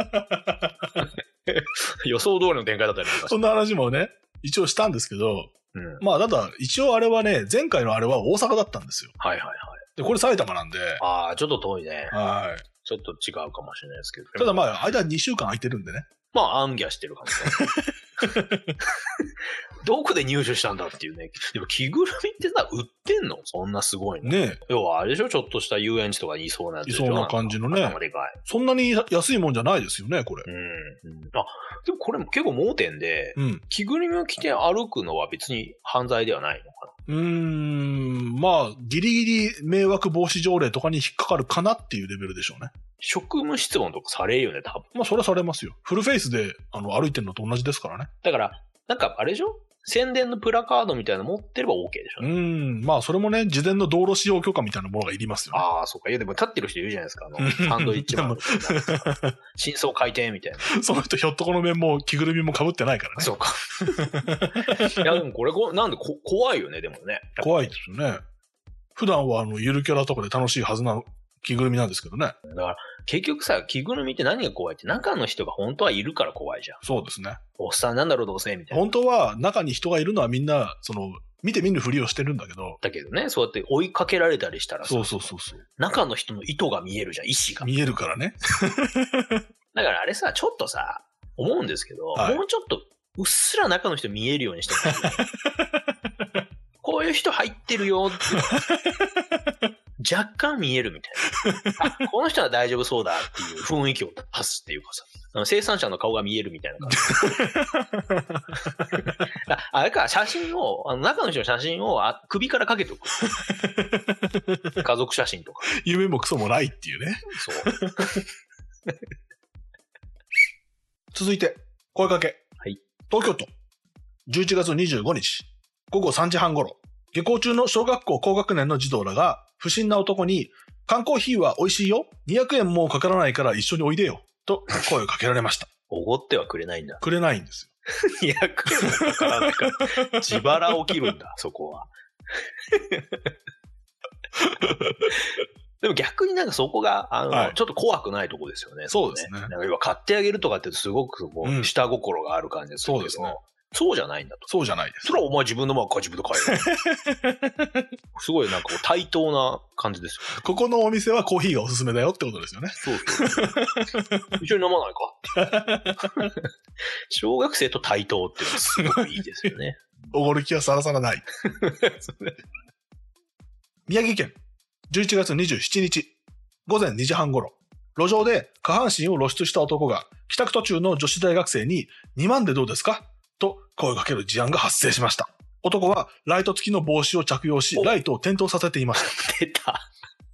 予想通りの展開だったりとか。 そんな話もね、一応したんですけど、 うん、 まあただ、一応あれはね、前回のあれは大阪だったんですよ。 はいはいはい。 で、これ埼玉なんで。 ああ、ちょっと遠いね。 はい。 ちょっと違うかもしれないですけど。 ただまあ、間にしゅうかん空いてるんでね。 まあ、アンギャしてるかもしれない。どこで入手したんだっていうね。でも着ぐるみってさ、売ってんの？そんなすごいの？ ねえ。 要はあれでしょ？ちょっとした遊園地とかにいそうなやつでしょ？ いそうな感じのね。 でかい。 そんなに安いもんじゃないですよね、これ。 うん。うん、あ、でもこれも結構盲点で、うん、着ぐるみを着て歩くのは別に犯罪ではないのかな？ うーん、まあ、ギリギリ迷惑防止条例とかに引っかかるかなっていうレベルでしょうね。 職務質問とかされるよね、多分。 まあ、それはされますよ。フルフェイスで、あの、歩いてるのと同じですからね。 だから、なんか、あれでしょ？宣伝のプラカードみたいなの持ってれば OK でしょ、ね、 うーん。まあ、それもね、事前の道路使用許可みたいなものがいりますよね。 ああ、そうか。いや、でも立ってる人いるじゃないですか。あの、サンドイッチマン。真相回転みたいな。 その人、ひょっとこの面も着ぐるみも被ってないからね。 そうか。いや、でもこれ、なんでこ、怖いよね、でもね。 怖いですよね。普段は、あの、ゆるキャラとかで楽しいはずな着ぐるみなんですけどね。 だから、結局さ、着ぐるみって何が怖いって、中の人が本当はいるから怖いじゃん。 そうですね。 おっさんなんだろうどうせみたいな。 本当は中に人がいるのはみんな、その、見て見ぬふりをしてるんだけど。 だけどね、そうやって追いかけられたりしたらさ。 そうそうそうそう。 中の人の意図が見えるじゃん、意志が。 見えるからね。 だからあれさ、ちょっとさ、思うんですけど、はい、もうちょっと、うっすら中の人見えるようにしてほしい。こういう人入ってるよって。若干見えるみたいな。あ、この人は大丈夫そうだっていう雰囲気を出すっていうかさ、あの生産者の顔が見えるみたいな感じ。あ, あれか、写真を、あの中の人の写真をあ首からかけておく。家族写真とか。 夢もクソもないっていうね。 そう。 続いて、声かけ。 はい。 東京都、じゅういちがつにじゅうごにち、ごごさんじはん頃、下校中の小学校高学年の児童らが、不審な男に、缶コーヒーは美味しいよ。にひゃくえんもかからないから一緒においでよ。と声をかけられました。 おごってはくれないんだ。 くれないんですよ。にひゃくえんもかからないから、自腹起きるんだ、そこは。でも逆になんかそこが、あの、はい、ちょっと怖くないとこですよね。 そうですね。 なんか要は買ってあげるとかってすごくこう、うん、下心がある感じですけど、 そうですね。 そうじゃないんだと。 そうじゃないです。 それはお前自分のマークは自分で買える。すごいなんかこう対等な感じですよ、ね。 ここのお店はコーヒーがおすすめだよってことですよね。 そうそうそう。一緒に飲まないか小学生と対等ってすごくいいですよね。 おごる気はさらさらない。宮城県じゅういちがつにじゅうしちにちごぜんにじはん頃、路上で下半身を露出した男が帰宅途中の女子大学生ににまんでどうですかと声をかける事案が発生しました。男はライト付きの帽子を着用し、ライトを点灯させていました。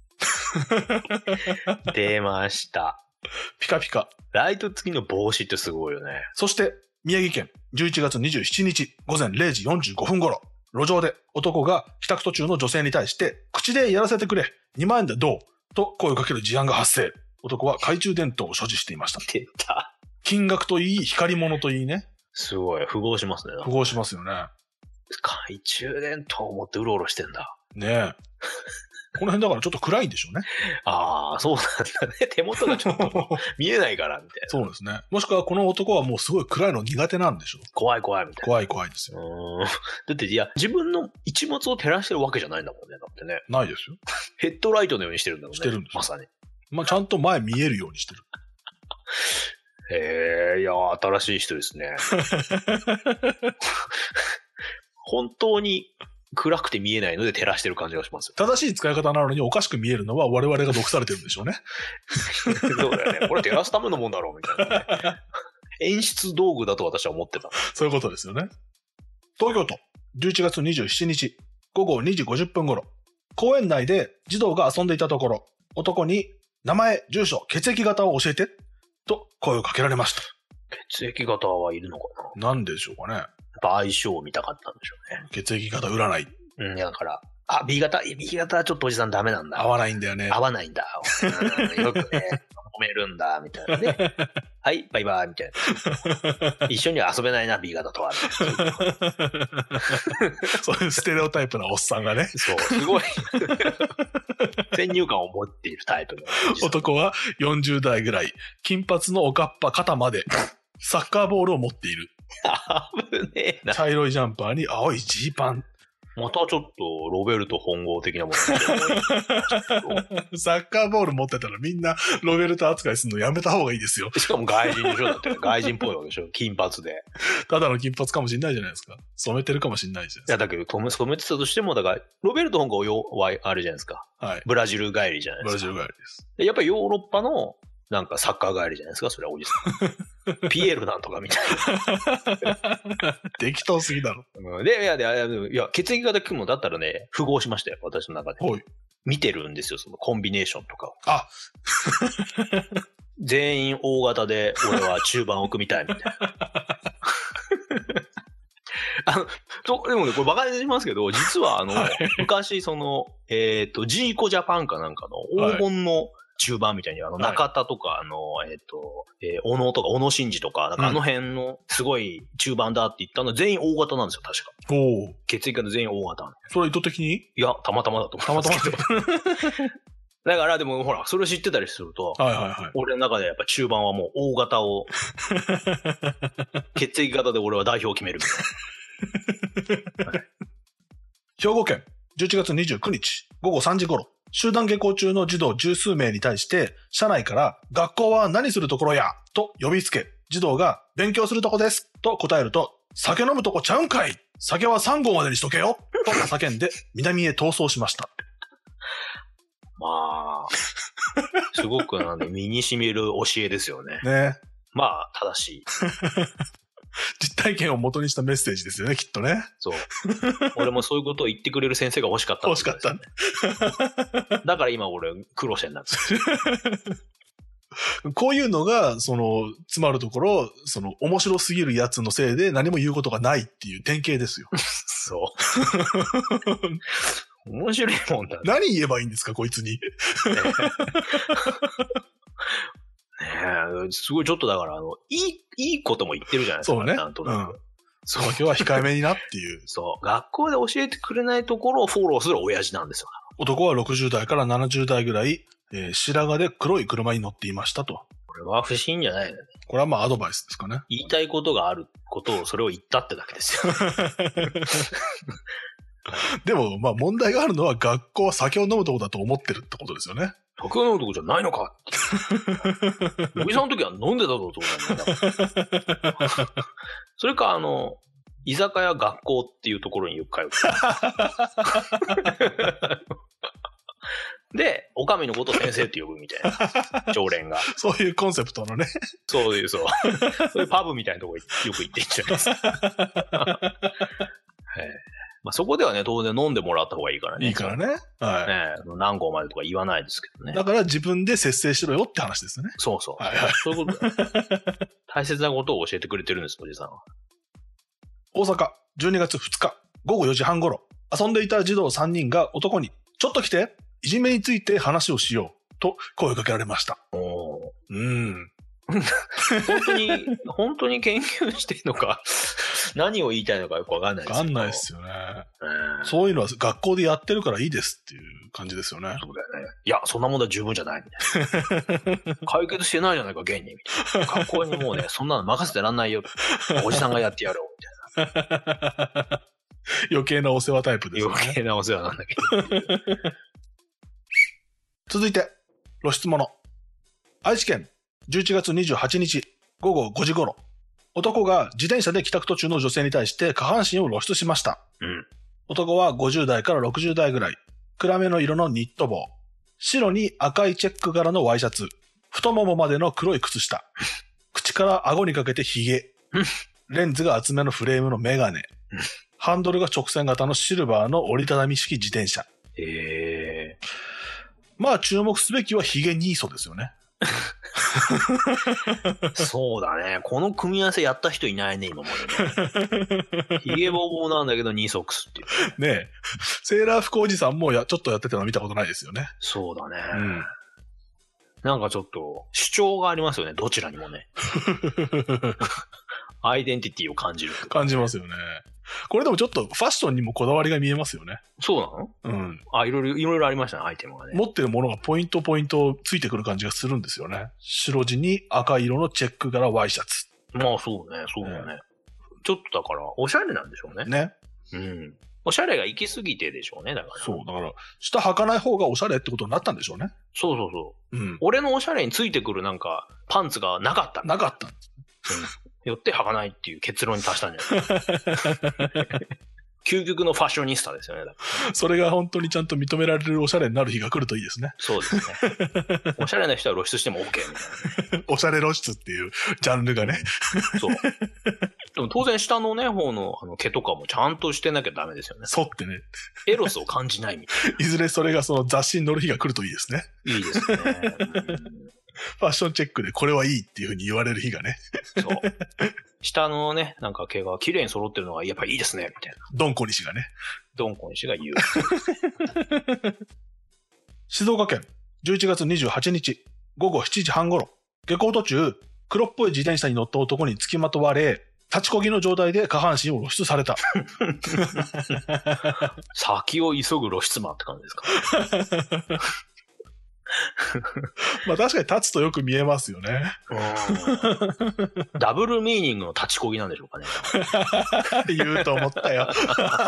出た。出ました。 ピカピカ。 ライト付きの帽子ってすごいよね。 そして宮城県じゅういちがつにじゅうしちにちごぜんれいじよんじゅうごふん頃、路上で男が帰宅途中の女性に対して口でやらせてくれ、にまんえんでどうと声をかける事案が発生。男は懐中電灯を所持していました。 出た。金額といい、光り物といいね。 すごい、符合しますね。 符合しますよね。 懐中電灯を持ってうろうろしてんだ。 ねえ。この辺だからちょっと暗いんでしょうね。 ああ、そうなんだね。手元がちょっと見えないからみたいな。 そうですね。もしくはこの男はもうすごい暗いの苦手なんでしょう。 怖い怖いみたいな。 怖い怖いですよ。 うん。だっていや、自分の一物を照らしてるわけじゃないんだもんね。だってね。 ないですよ。 ヘッドライトのようにしてるんだもんね。 してるんです。 まさに。 まあちゃんと前見えるようにしてる。 へえ、いや、新しい人ですね。本当に暗くて見えないので照らしてる感じがしますよ。 正しい使い方なのにおかしく見えるのは我々が毒されてるんでしょうね。 そうだよね。これ照らすためのもんだろうみたいな、ね。演出道具だと私は思ってた。 そういうことですよね。東京都じゅういちがつにじゅうしちにちごごにじごじゅっぷん頃、公園内で児童が遊んでいたところ、男に名前、住所、血液型を教えてと声をかけられました。 血液型はいるのかな？なんでしょうかね。やっぱ相性を見たかったんでしょうね。 血液型占い。 うん、だから、あ、B 型、B 型はちょっとおじさんダメなんだ。 合わないんだよね。 合わないんだ。うん、よくね、褒めるんだ、みたいなね。はい、バイバイ、みたいな。一緒には遊べないな、B 型とは。 そういうステレオタイプなおっさんがね。 そう、すごい。先入観を持っているタイプの。 男はよんじゅうだいぐらい、金髪のおかっぱ肩まで、サッカーボールを持っている。 危ねえな。 茶色いジャンパーに青いジーパン。 またちょっとロベルト本郷的なもの。 サッカーボール持ってたらみんなロベルト扱いするのやめた方がいいですよ。 しかも外人でしょだって。外人っぽいわけでしょ金髪で。 ただの金髪かもしんないじゃないですか。染めてるかもしんないじゃないですか。 いやだけど染めてたとしても、だからロベルト本郷はあるじゃないですか。 はい。 ブラジル帰りじゃないですか。 ブラジル帰りです。 やっぱりヨーロッパのなんかサッカー帰りじゃないですか、それはおじさん。ピエールなんとかみたいな。適当すぎだろ。 うん、で、いや、いや、いや血液型組むだったらね、符合しましたよ、私の中で。 はい。 見てるんですよ、そのコンビネーションとかを。 あ全員大型で、俺は中盤を組みたいみたいな。あの、と、でもね、これバカにしますけど、実はあの、はい、昔その、えっ、ー、と、ジーコジャパンかなんかの黄金の、はい中盤みたいに、あの、中田とか、あの、えっと、えー、小野とか、小野伸二とか、なんかあの辺の、すごい中盤だって言ったのは全員大型なんですよ、確か。 お血液型全員大型。 それは意図的に？ いや、たまたまだと思いますけど。たまたまだから、でもほら、それを知ってたりすると、 はいはいはい。 俺の中でやっぱ中盤はもう大型を、血液型で俺は代表を決めるみたいな。はい、 兵庫県じゅういちがつにじゅうくにちごごさんじ頃、集団下校中の児童十数名に対して、車内から学校は何するところやと呼びつけ、児童が勉強するとこですと答えると、酒飲むとこちゃうんかい、酒はさんごうまでにしとけよと叫んで南へ逃走しました。 まあ、すごくなんで身に染みる教えですよね。 ね。 まあ、正しい。 実体験を元にしたメッセージですよね、きっとね。 そう。俺もそういうことを言ってくれる先生が欲しかった、ね。 欲しかったね。 だから今俺苦労してんだ。 こういうのが、その、つまるところ、その、面白すぎるやつのせいで何も言うことがないっていう典型ですよ。 そう。面白いもんだ、ね。 何言えばいいんですか、こいつに。ねえ、すごいちょっとだから、あの、いい、いいことも言ってるじゃないですか。 そうね。 なんとなく。うん、 そう。今日は控えめになっていう。 そう。学校で教えてくれないところをフォローする親父なんですよ。 男はろくじゅうだいからななじゅうだいぐらい、えー、白髪で黒い車に乗っていましたと。 これは不審じゃないよね。 これはまあアドバイスですかね。 言いたいことがあることを、それを言ったってだけですよ。 でも、まあ問題があるのは学校は酒を飲むとこだと思ってるってことですよね。 酒を飲むとこじゃないのかって。おじさんの時は飲んでたぞってことなんだよ。それか、あの、居酒屋学校っていうところによく通ってで、おかみのことを先生って呼ぶみたいな、常連が。 そういうコンセプトのね。 そういう、そう。そういうパブみたいなところよく行ってんじゃないですか。まあ、そこではね、当然飲んでもらった方がいいからね。 いいからね。はい。 ね、何号までとか言わないですけどね。 だから自分で節制しろよって話ですね。 そうそう。 はいはい、 そういうことだ、ね。大切なことを教えてくれてるんです、おじさんは。 大阪、じゅうにがつふつか、ごごよじはん頃、遊んでいた児童さんにんが男に、ちょっと来て、いじめについて話をしよう、と声をかけられました。 おー。 うん。 本当に、本当に研究してるのか、何を言いたいのかよくわかんないですわかんないですよね、えー。そういうのは学校でやってるからいいですっていう感じですよね。 そうだよね。いや、そんな問題十分じゃないみたいな。解決してないじゃないか、現に。みたいな。学校にもうね、そんなの任せてらんないよ。おじさんがやってやろう、みたいな。 余計なお世話タイプですね。 余計なお世話なんだけど。 続いて、露出物。愛知県、じゅういちがつにじゅうはちにち、ごごごじ頃、男が自転車で帰宅途中の女性に対して下半身を露出しました。 うん、 男はごじゅうだいからろくじゅうだいぐらい、暗めの色のニット帽、白に赤いチェック柄のワイシャツ、太ももまでの黒い靴下、口から顎にかけてヒゲ、レンズが厚めのフレームのメガネ、ハンドルが直線型のシルバーの折りたたみ式自転車。 へー。 まあ注目すべきはヒゲニーソですよね。 そうだね。この組み合わせやった人いないね、今までね。ヒゲボーボーなんだけどニーソックスっていう。 ねえ。セーラー服おじさんもやちょっとやってたの見たことないですよね。 そうだね。 うん、 なんかちょっと主張がありますよね、どちらにもね。アイデンティティを感じる。 感じますよね。これでもちょっとファッションにもこだわりが見えますよね。 そうなの？うん。あ、いろいろ、いろいろありましたね、アイテムがね。 持ってるものがポイントポイントついてくる感じがするんですよね。白地に赤色のチェック柄ワイシャツ。 まあそうね、そうだね。ね、ちょっとだから、おしゃれなんでしょうね。 ね。 うん。おしゃれが行き過ぎてでしょうね、だから。 そう、だから、下履かない方がおしゃれってことになったんでしょうね。 そうそうそう。 うん。 俺のおしゃれについてくるなんか、パンツがなかった。 なかった。うん。 よって履かないっていう結論に達したんじゃない究極のファッショニスタですよね。だからそれが本当にちゃんと認められるおしゃれになる日が来るといいですね。 そうですね。おしゃれな人は露出しても OK みたいな、ね。 おしゃれ露出っていうジャンルがね。 そう。でも当然下のね、方のあの毛とかもちゃんとしてなきゃダメですよね。 そうってね。 エロスを感じないみたいな。 いずれそれがその雑誌に載る日が来るといいですね。 いいですね。 ファッションチェックでこれはいいっていう風に言われる日がね。 そう。下のね、なんか毛が綺麗に揃ってるのがやっぱいいですね、みたいな。 ドンコニシがね。 ドンコニシが言う。 静岡県じゅういちがつにじゅうはちにちごごしちじはん頃、下校途中、黒っぽい自転車に乗った男に付きまとわれ、立ちこぎの状態で下半身を露出された。 先を急ぐ露出マンって感じですか。 まあ確かに立つとよく見えますよね。 ダブルミーニングの立ちこぎなんでしょうかね。 言うと思ったよ。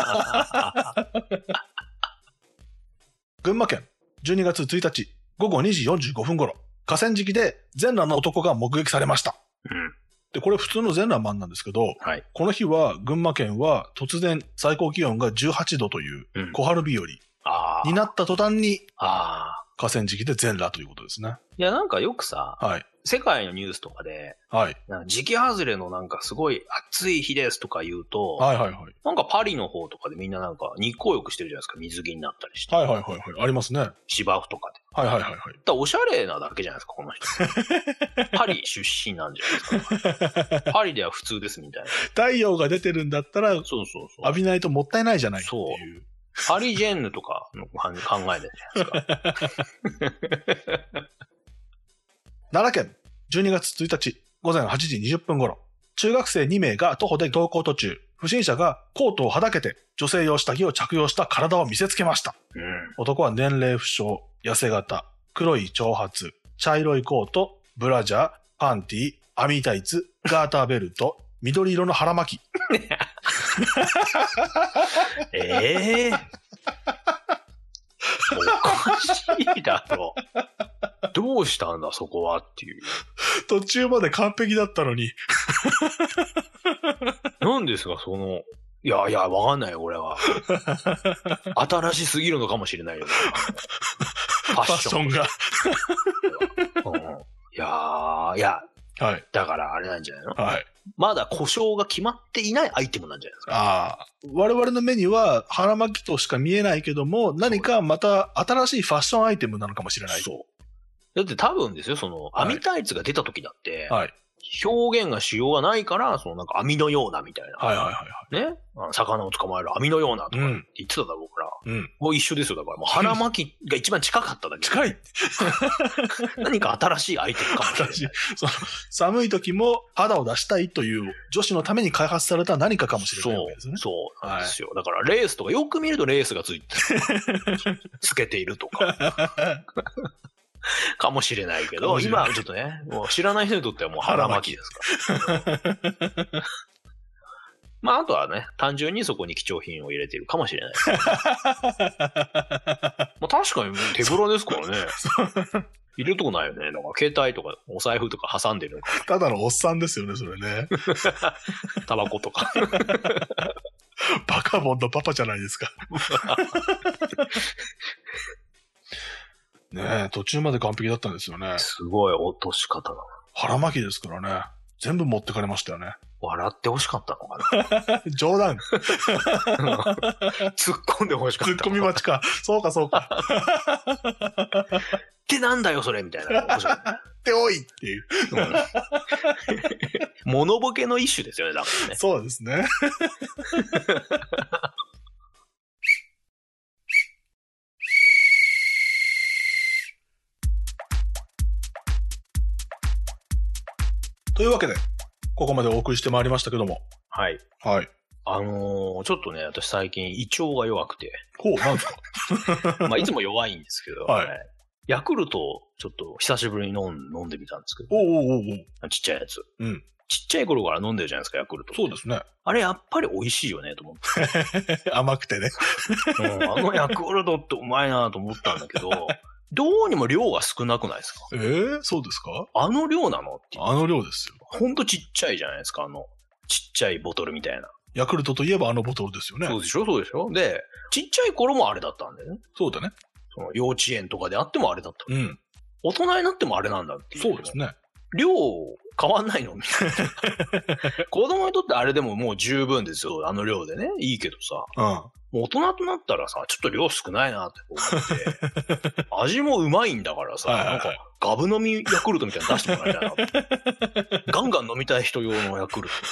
群馬県じゅうにがつついたちごごにじよんじゅうごふん頃、河川敷で全裸の男が目撃されました。 うん、 で、これ普通の全裸マンなんですけど、 はい、 この日は群馬県は突然最高気温がじゅうはちどという小春日和になった途端に、 あ河川敷で全裸ということですね。 いや、なんかよくさ、 はい、 世界のニュースとかで、 はい、 なんか時期外れのなんかすごい暑い日ですとか言うと、 はいはいはい、 なんかパリの方とかでみんななんか日光浴してるじゃないですか、水着になったりして。 はいはいはいはい、ありますね。 芝生とかで。 はいはいはいはい。 だおしゃれなだけじゃないですか、この人。パリ出身なんじゃないですか。パリでは普通ですみたいな。 太陽が出てるんだったら、そうそうそう。 浴びないともったいないじゃないっていう。 パリジェンヌとかの考えでじゃないですか。 奈良県じゅうにがつついたちごぜんはちじにじゅっぷん頃、中学生にめいが徒歩で登校途中、不審者がコートをはだけて女性用下着を着用した体を見せつけました。 うん、 男は年齢不詳、痩せ型、黒い長髪、茶色いコート、ブラジャー、パンティ、 網タイツ、ガーターベルト、緑色の腹巻き。 ええー、おかしいだろ。どうしたんだそこはっていう。 途中まで完璧だったのに。 何ですかその、いやいや、わかんないよ、俺は。新しすぎるのかもしれないよ、ね。ファッションが。うん、いやー、いや、はい、だからあれなんじゃないの、はい、まだ故障が決まっていないアイテムなんじゃないですか。 ああ。我々の目には腹巻きとしか見えないけども、何かまた新しいファッションアイテムなのかもしれない。 そう。だって多分ですよ、その、網タイツが出た時だって、はい、表現がしようがないから、そのなんか網のようなみたいな。はいはいはい、はい。ね。あの魚を捕まえる網のようなとか言ってただろうから。うん。もう一緒ですよ。だからもう腹巻きが一番近かっただけ。 近い何か新しいアイテムかもしれない。その寒い時も肌を出したいという女子のために開発された何かかもしれないわけですね。 そう。そうなんですよ。はい、だからレースとかよく見るとレースがついてつけているとか。かもしれないけど、今ちょっとね、もう知らない人にとってはもう腹巻きですから。まあ、あとはね、単純にそこに貴重品を入れているかもしれない。まあ、確かに手ぶらですからね。入れるとこないよね。だから携帯とかお財布とか挟んでるのか。 ただのおっさんですよね、それね。 タバコとか。 バカボンのパパじゃないですか。ねえ、途中まで完璧だったんですよね。 すごい落とし方だな。 腹巻きですからね。全部持ってかれましたよね。 笑ってほしかったのかな。冗談。 突っ込んでほしかった。 突っ込み待ちか。そうかそうか。 ってなんだよそれみたいな。 っておいっていう。 モノボケの一種ですよね、だからね。 そうですね。というわけで、ここまでお送りしてまいりましたけども。 はい。 はい。 あのー、ちょっとね、私最近胃腸が弱くて。 ほう、なんですかまあ、いつも弱いんですけど、はい、ね、ヤクルトをちょっと久しぶりに飲ん飲んでみたんですけど。 おうおうおう。 ちっちゃいやつ。 うん。 ちっちゃい頃から飲んでるじゃないですか、ヤクルト。 そうですね。 あれやっぱり美味しいよね、と思って。 甘くてね、 うん。あのヤクルトってうまいなと思ったんだけど、どうにも量が少なくないですか？ えー、そうですか？ あの量なのっていう。 あの量ですよ。 ほんとちっちゃいじゃないですか、あの、ちっちゃいボトルみたいな。 ヤクルトといえばあのボトルですよね。 そうでしょ、そうでしょ。で、ちっちゃい頃もあれだったんだよね。 そうだね。 その幼稚園とかであってもあれだった。 うん。 大人になってもあれなんだっていう。 そうですね。 量変わんないのみたいな。子供にとってあれでももう十分ですよ。あの量でね。いいけどさ。 うん。 もう大人となったらさ、ちょっと量少ないなって思って。味もうまいんだからさ、はいはいはい、なんかガブ飲みヤクルトみたいなの出してもらいたいな。ガンガン飲みたい人用のヤクルト。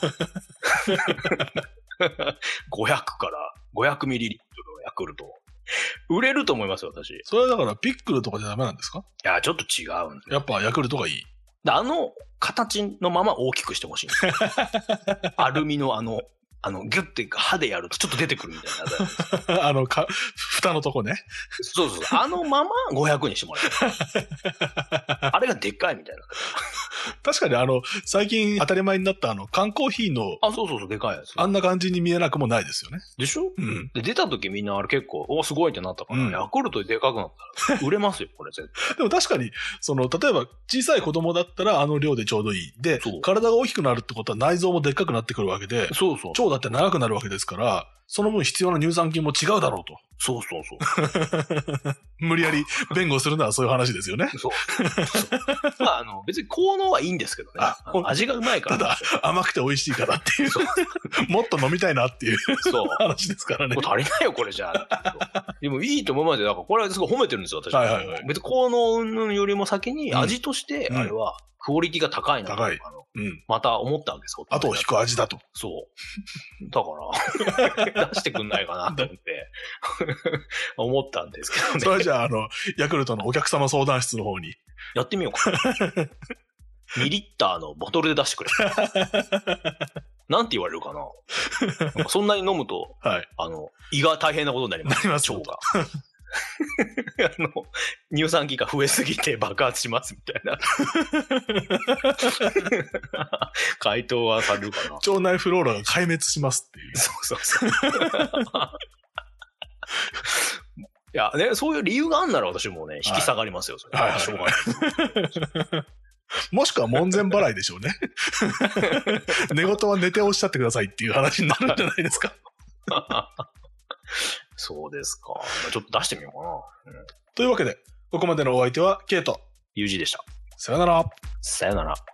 ごひゃくからごひゃくミリリットルのヤクルト。売れると思いますよ、私。 それはだからピックルとかじゃダメなんですか？ いや、ちょっと違うんやっぱヤクルトがいい。 あの形のまま大きくしてほしいんですよ。アルミのあの、あの、ギュッて歯でやるとちょっと出てくるみたいな。 あの、か、蓋のとこね。 そうそうそう。あのままごひゃくにしてもらえる。あれがでっかいみたいな。 確かにあの、最近当たり前になったあの、缶コーヒーの。 あ、そうそうそう、でかいやつ。 あんな感じに見えなくもないですよね。 でしょ？ うん。 で、出た時みんなあれ結構、お、すごいってなったから、うん、ヤクルトででかくなったら、売れますよ、これ絶対。 でも確かに、その、例えば小さい子供だったらあの量でちょうどいい。で、体が大きくなるってことは内臓もでっかくなってくるわけで、 そうそう。 腸だって長くなるわけですから、その分必要な乳酸菌も違うだろうと。 そうそうそう。 無理やり弁護するのはそういう話ですよね。 そう。そうまあ、あの、別に効能はいいんですけどね。ああ味がうまいから。 ただ、甘くて美味しいからっていう。もっと飲みたいなっていうそう話ですからね。 もう足りないよ、これじゃあ。でもいいと思うまで、だからこれはすごい褒めてるんですよ、私は。 はいはいはい。 別に効能よりも先に味として、あれは、クオリティが高いなと。 高い。うん。 また思ったわけですよ。 後を引く味だと。 そう。だから、出してくんないかなと思って、思ったんですけどね。 それはじゃあ、あの、ヤクルトのお客様相談室の方に。 やってみようか。にリッターのボトルで出してくれ。なんて言われるかな。なんかそんなに飲むと、はい、あの、胃が大変なことになります。 なります。 腸が。 あの、乳酸菌が増えすぎて爆発しますみたいな。回答はされるかな。 腸内フローラが壊滅しますっていう。 そうそうそう。いやね、そういう理由があんなら私もね、引き下がりますよ、それ。はい、しょうがない。 もしくは門前払いでしょうね。寝言は寝ておっしゃってくださいっていう話になるんじゃないですか。 そうですか。ちょっと出してみようかな。うん、 というわけで、ここまでのお相手はケイト、 ユージでした。 さよなら。 さよなら。